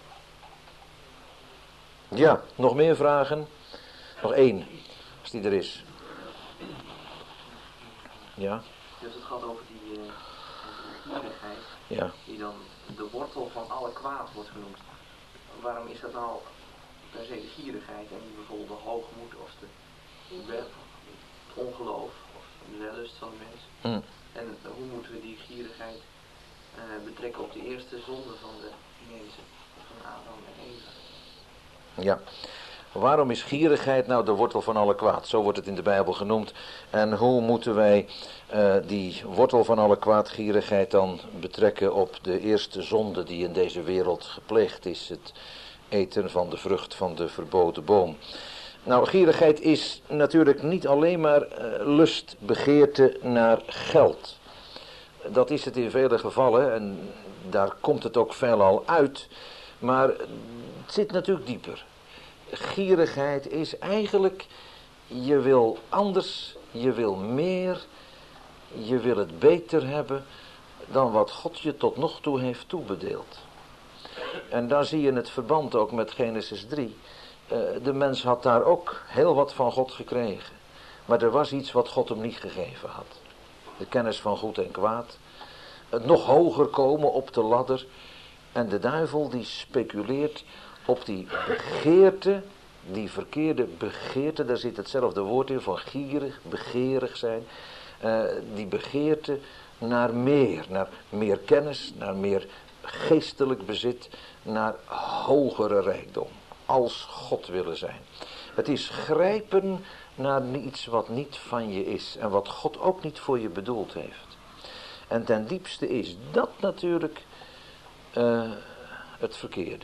Ja, nog meer vragen? Nog één, als die er is. Ja? Dus het gaat over die uh, gierigheid. Ja. Die dan de wortel van alle kwaad wordt genoemd. Waarom is dat nou per se de gierigheid en niet bijvoorbeeld de hoogmoed of de, het ongeloof of de wellust van de mens? Mm. En hoe moeten we die gierigheid uh, betrekken op de eerste zonde van de mensen, van Adam en Eva? Ja. Waarom is gierigheid nou de wortel van alle kwaad? Zo wordt het in de Bijbel genoemd. En hoe moeten wij uh, die wortel van alle kwaad, gierigheid, dan betrekken op de eerste zonde die in deze wereld gepleegd is? Het eten van de vrucht van de verboden boom. Nou, gierigheid is natuurlijk niet alleen maar uh, lust, begeerte naar geld. Dat is het in vele gevallen en daar komt het ook veelal uit. Maar het zit natuurlijk dieper. Gierigheid is eigenlijk, je wil anders, je wil meer, je wil het beter hebben dan wat God je tot nog toe heeft toebedeeld. En daar zie je het verband ook met Genesis drie. Uh, de mens had daar ook heel wat van God gekregen. Maar er was iets wat God hem niet gegeven had. De kennis van goed en kwaad. Het nog hoger komen op de ladder. En de duivel die speculeert op die begeerte, die verkeerde begeerte, daar zit hetzelfde woord in van gierig, begeerig zijn. Uh, die begeerte naar meer, naar meer kennis, naar meer geestelijk bezit, naar hogere rijkdom. Als God willen zijn. Het is grijpen naar iets wat niet van je is en wat God ook niet voor je bedoeld heeft. En ten diepste is dat natuurlijk uh, het verkeerde.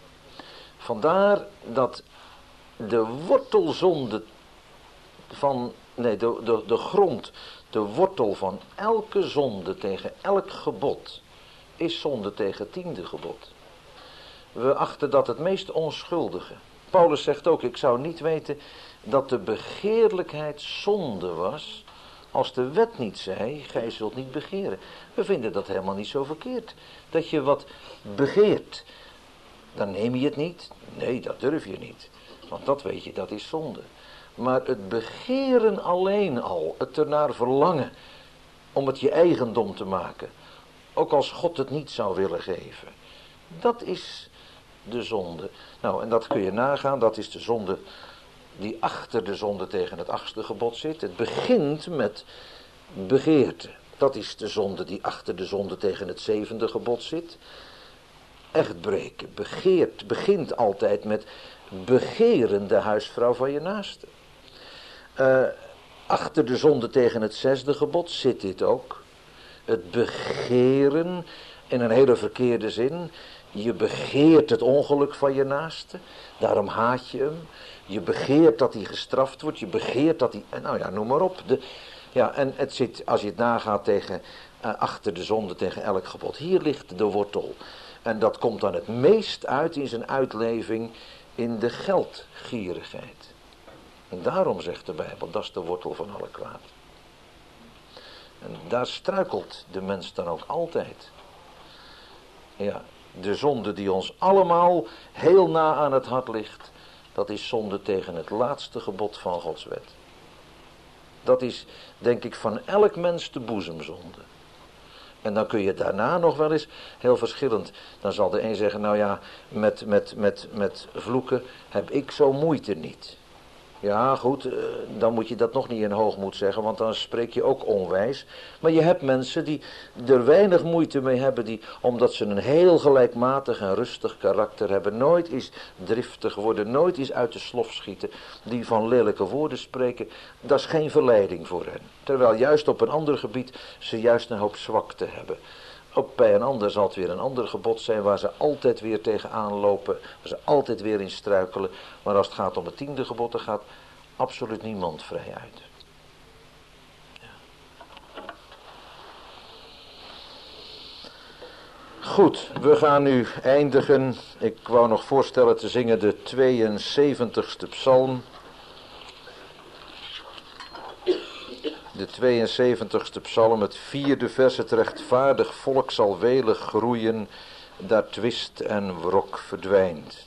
Vandaar dat de wortelzonde van, nee, de, de, de grond, de wortel van elke zonde tegen elk gebod is zonde tegen het tiende gebod. We achten dat het meest onschuldige. Paulus zegt ook, ik zou niet weten dat de begeerlijkheid zonde was, als de wet niet zei, gij zult niet begeren. We vinden dat helemaal niet zo verkeerd. Dat je wat begeert, dan neem je het niet. Nee, dat durf je niet. Want dat weet je, dat is zonde. Maar het begeren alleen al, het ernaar verlangen, om het je eigendom te maken, ook als God het niet zou willen geven, dat is de zonde. Nou, en dat kun je nagaan, dat is de zonde die achter de zonde tegen het achtste gebod zit. Het begint met begeerte. Dat is de zonde die achter de zonde tegen het zevende gebod zit. Echtbreken, begeert, begint altijd met begeren de huisvrouw van je naaste. Uh, achter de zonde tegen het zesde gebod zit dit ook. Het begeren in een hele verkeerde zin. Je begeert het ongeluk van je naaste. Daarom haat je hem. Je begeert dat hij gestraft wordt. Je begeert dat hij... Nou ja, noem maar op. De, ja, en het zit, als je het nagaat tegen... Uh, achter de zonde tegen elk gebod. Hier ligt de wortel. En dat komt dan het meest uit in zijn uitleving in de geldgierigheid. En daarom zegt de Bijbel, dat is de wortel van alle kwaad. En daar struikelt de mens dan ook altijd. Ja, de zonde die ons allemaal heel na aan het hart ligt, dat is zonde tegen het laatste gebod van Gods wet. Dat is, denk ik, van elk mens de boezemzonde. En dan kun je daarna nog wel eens heel verschillend. Dan zal de een zeggen, nou ja, met, met, met, met vloeken heb ik zo moeite niet. Ja, goed, dan moet je dat nog niet in hoogmoed zeggen, want dan spreek je ook onwijs. Maar je hebt mensen die er weinig moeite mee hebben, die, omdat ze een heel gelijkmatig en rustig karakter hebben, nooit eens driftig worden, nooit eens uit de slof schieten, die van lelijke woorden spreken. Dat is geen verleiding voor hen. Terwijl juist op een ander gebied ze juist een hoop zwakte hebben. Ook bij een ander zal het weer een ander gebod zijn waar ze altijd weer tegenaan lopen, waar ze altijd weer in struikelen. Maar als het gaat om het tiende gebod, dan gaat absoluut niemand vrij uit. Ja. Goed, we gaan nu eindigen. Ik wou nog voorstellen te zingen de tweeënzeventigste psalm. De tweeënzeventigste psalm, het vierde vers, het rechtvaardig volk zal welig groeien, daar twist en wrok verdwijnt.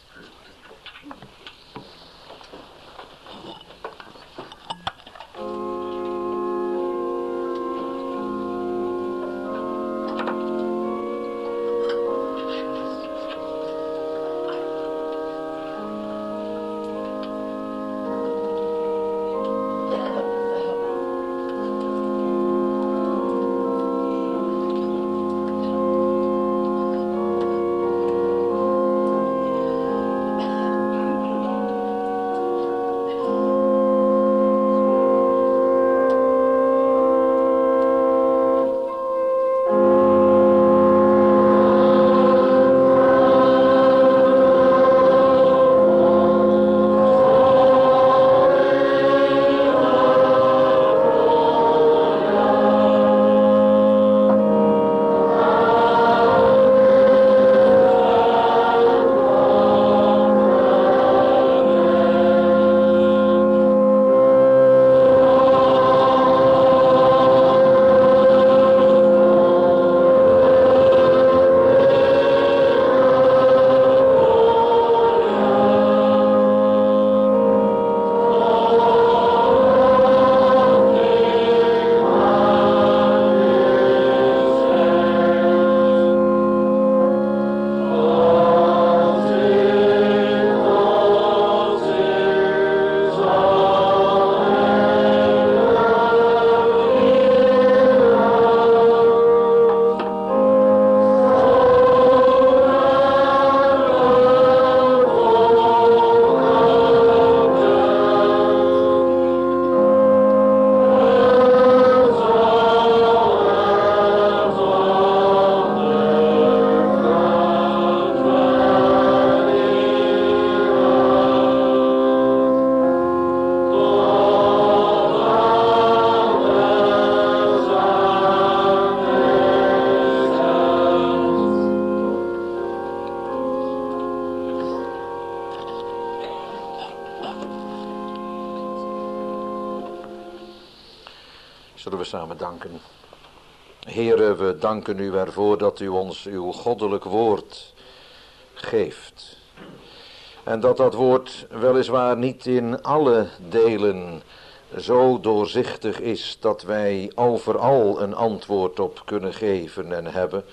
Zullen we samen danken. Heere, we danken u ervoor dat u ons uw goddelijk woord geeft. En dat dat woord weliswaar niet in alle delen zo doorzichtig is dat wij overal een antwoord op kunnen geven en hebben.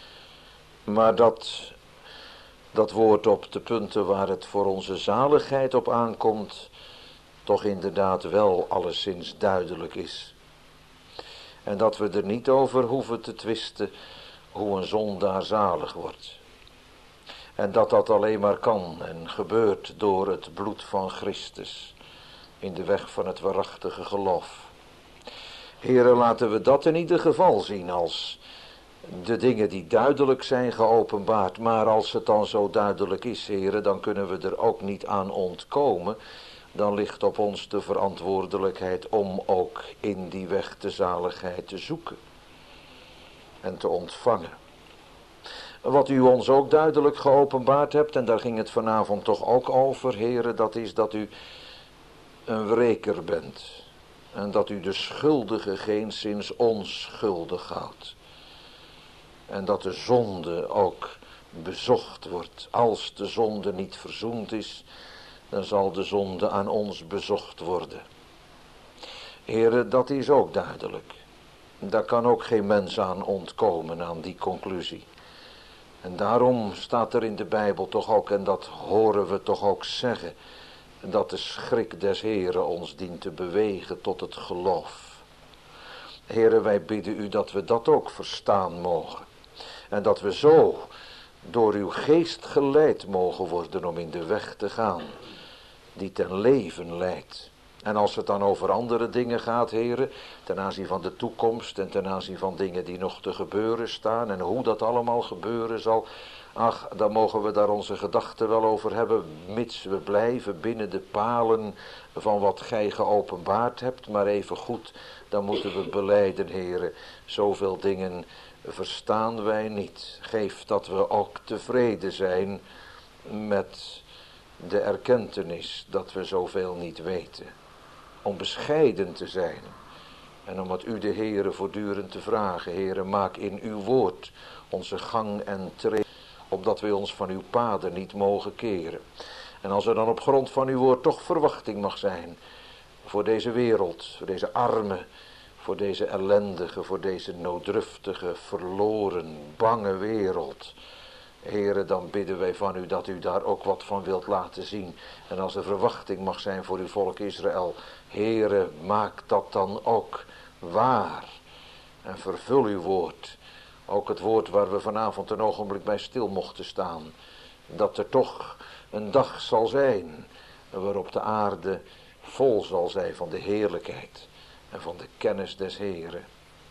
Maar dat dat woord op de punten waar het voor onze zaligheid op aankomt, toch inderdaad wel alleszins duidelijk is. En dat we er niet over hoeven te twisten hoe een zondaar zalig wordt. En dat dat alleen maar kan en gebeurt door het bloed van Christus in de weg van het waarachtige geloof. Heere, laten we dat in ieder geval zien als de dingen die duidelijk zijn geopenbaard. Maar als het dan zo duidelijk is, Heere, dan kunnen we er ook niet aan ontkomen. Dan ligt op ons de verantwoordelijkheid om ook in die weg de zaligheid te zoeken en te ontvangen. Wat u ons ook duidelijk geopenbaard hebt, en daar ging het vanavond toch ook over, Heere, dat is dat u een wreker bent. En dat u de schuldige geenszins onschuldig houdt. En dat de zonde ook bezocht wordt. Als de zonde niet verzoend is, dan zal de zonde aan ons bezocht worden. Heren, dat is ook duidelijk. Daar kan ook geen mens aan ontkomen, aan die conclusie. En daarom staat er in de Bijbel toch ook, en dat horen we toch ook zeggen, dat de schrik des Heren ons dient te bewegen tot het geloof. Heren, wij bidden u dat we dat ook verstaan mogen. En dat we zo door uw geest geleid mogen worden om in de weg te gaan die ten leven leidt. En als het dan over andere dingen gaat, heren, ten aanzien van de toekomst en ten aanzien van dingen die nog te gebeuren staan en hoe dat allemaal gebeuren zal, ach, dan mogen we daar onze gedachten wel over hebben, mits we blijven binnen de palen van wat gij geopenbaard hebt. Maar even goed, dan moeten we belijden, heren, zoveel dingen verstaan wij niet. Geef dat we ook tevreden zijn met de erkentenis dat we zoveel niet weten. Om bescheiden te zijn. En om het u de Heere voortdurend te vragen. Heere, maak in uw woord onze gang en treden. Opdat wij ons van uw paden niet mogen keren. En als er dan op grond van uw woord toch verwachting mag zijn. Voor deze wereld, voor deze arme, voor deze ellendige, voor deze nooddruftige, verloren, bange wereld. Heere, dan bidden wij van u dat u daar ook wat van wilt laten zien. En als er verwachting mag zijn voor uw volk Israël. Heere, maak dat dan ook waar. En vervul uw woord. Ook het woord waar we vanavond een ogenblik bij stil mochten staan. Dat er toch een dag zal zijn waarop de aarde vol zal zijn van de heerlijkheid. En van de kennis des Heeren.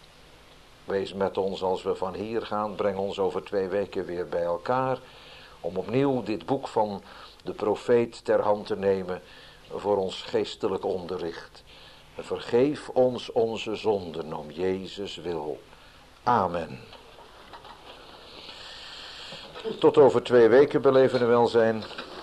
Wees met ons als we van hier gaan. Breng ons over twee weken weer bij elkaar. Om opnieuw dit boek van de profeet ter hand te nemen. Voor ons geestelijk onderricht. Vergeef ons onze zonden om Jezus wil. Amen. Tot over twee weken beleven we welzijn.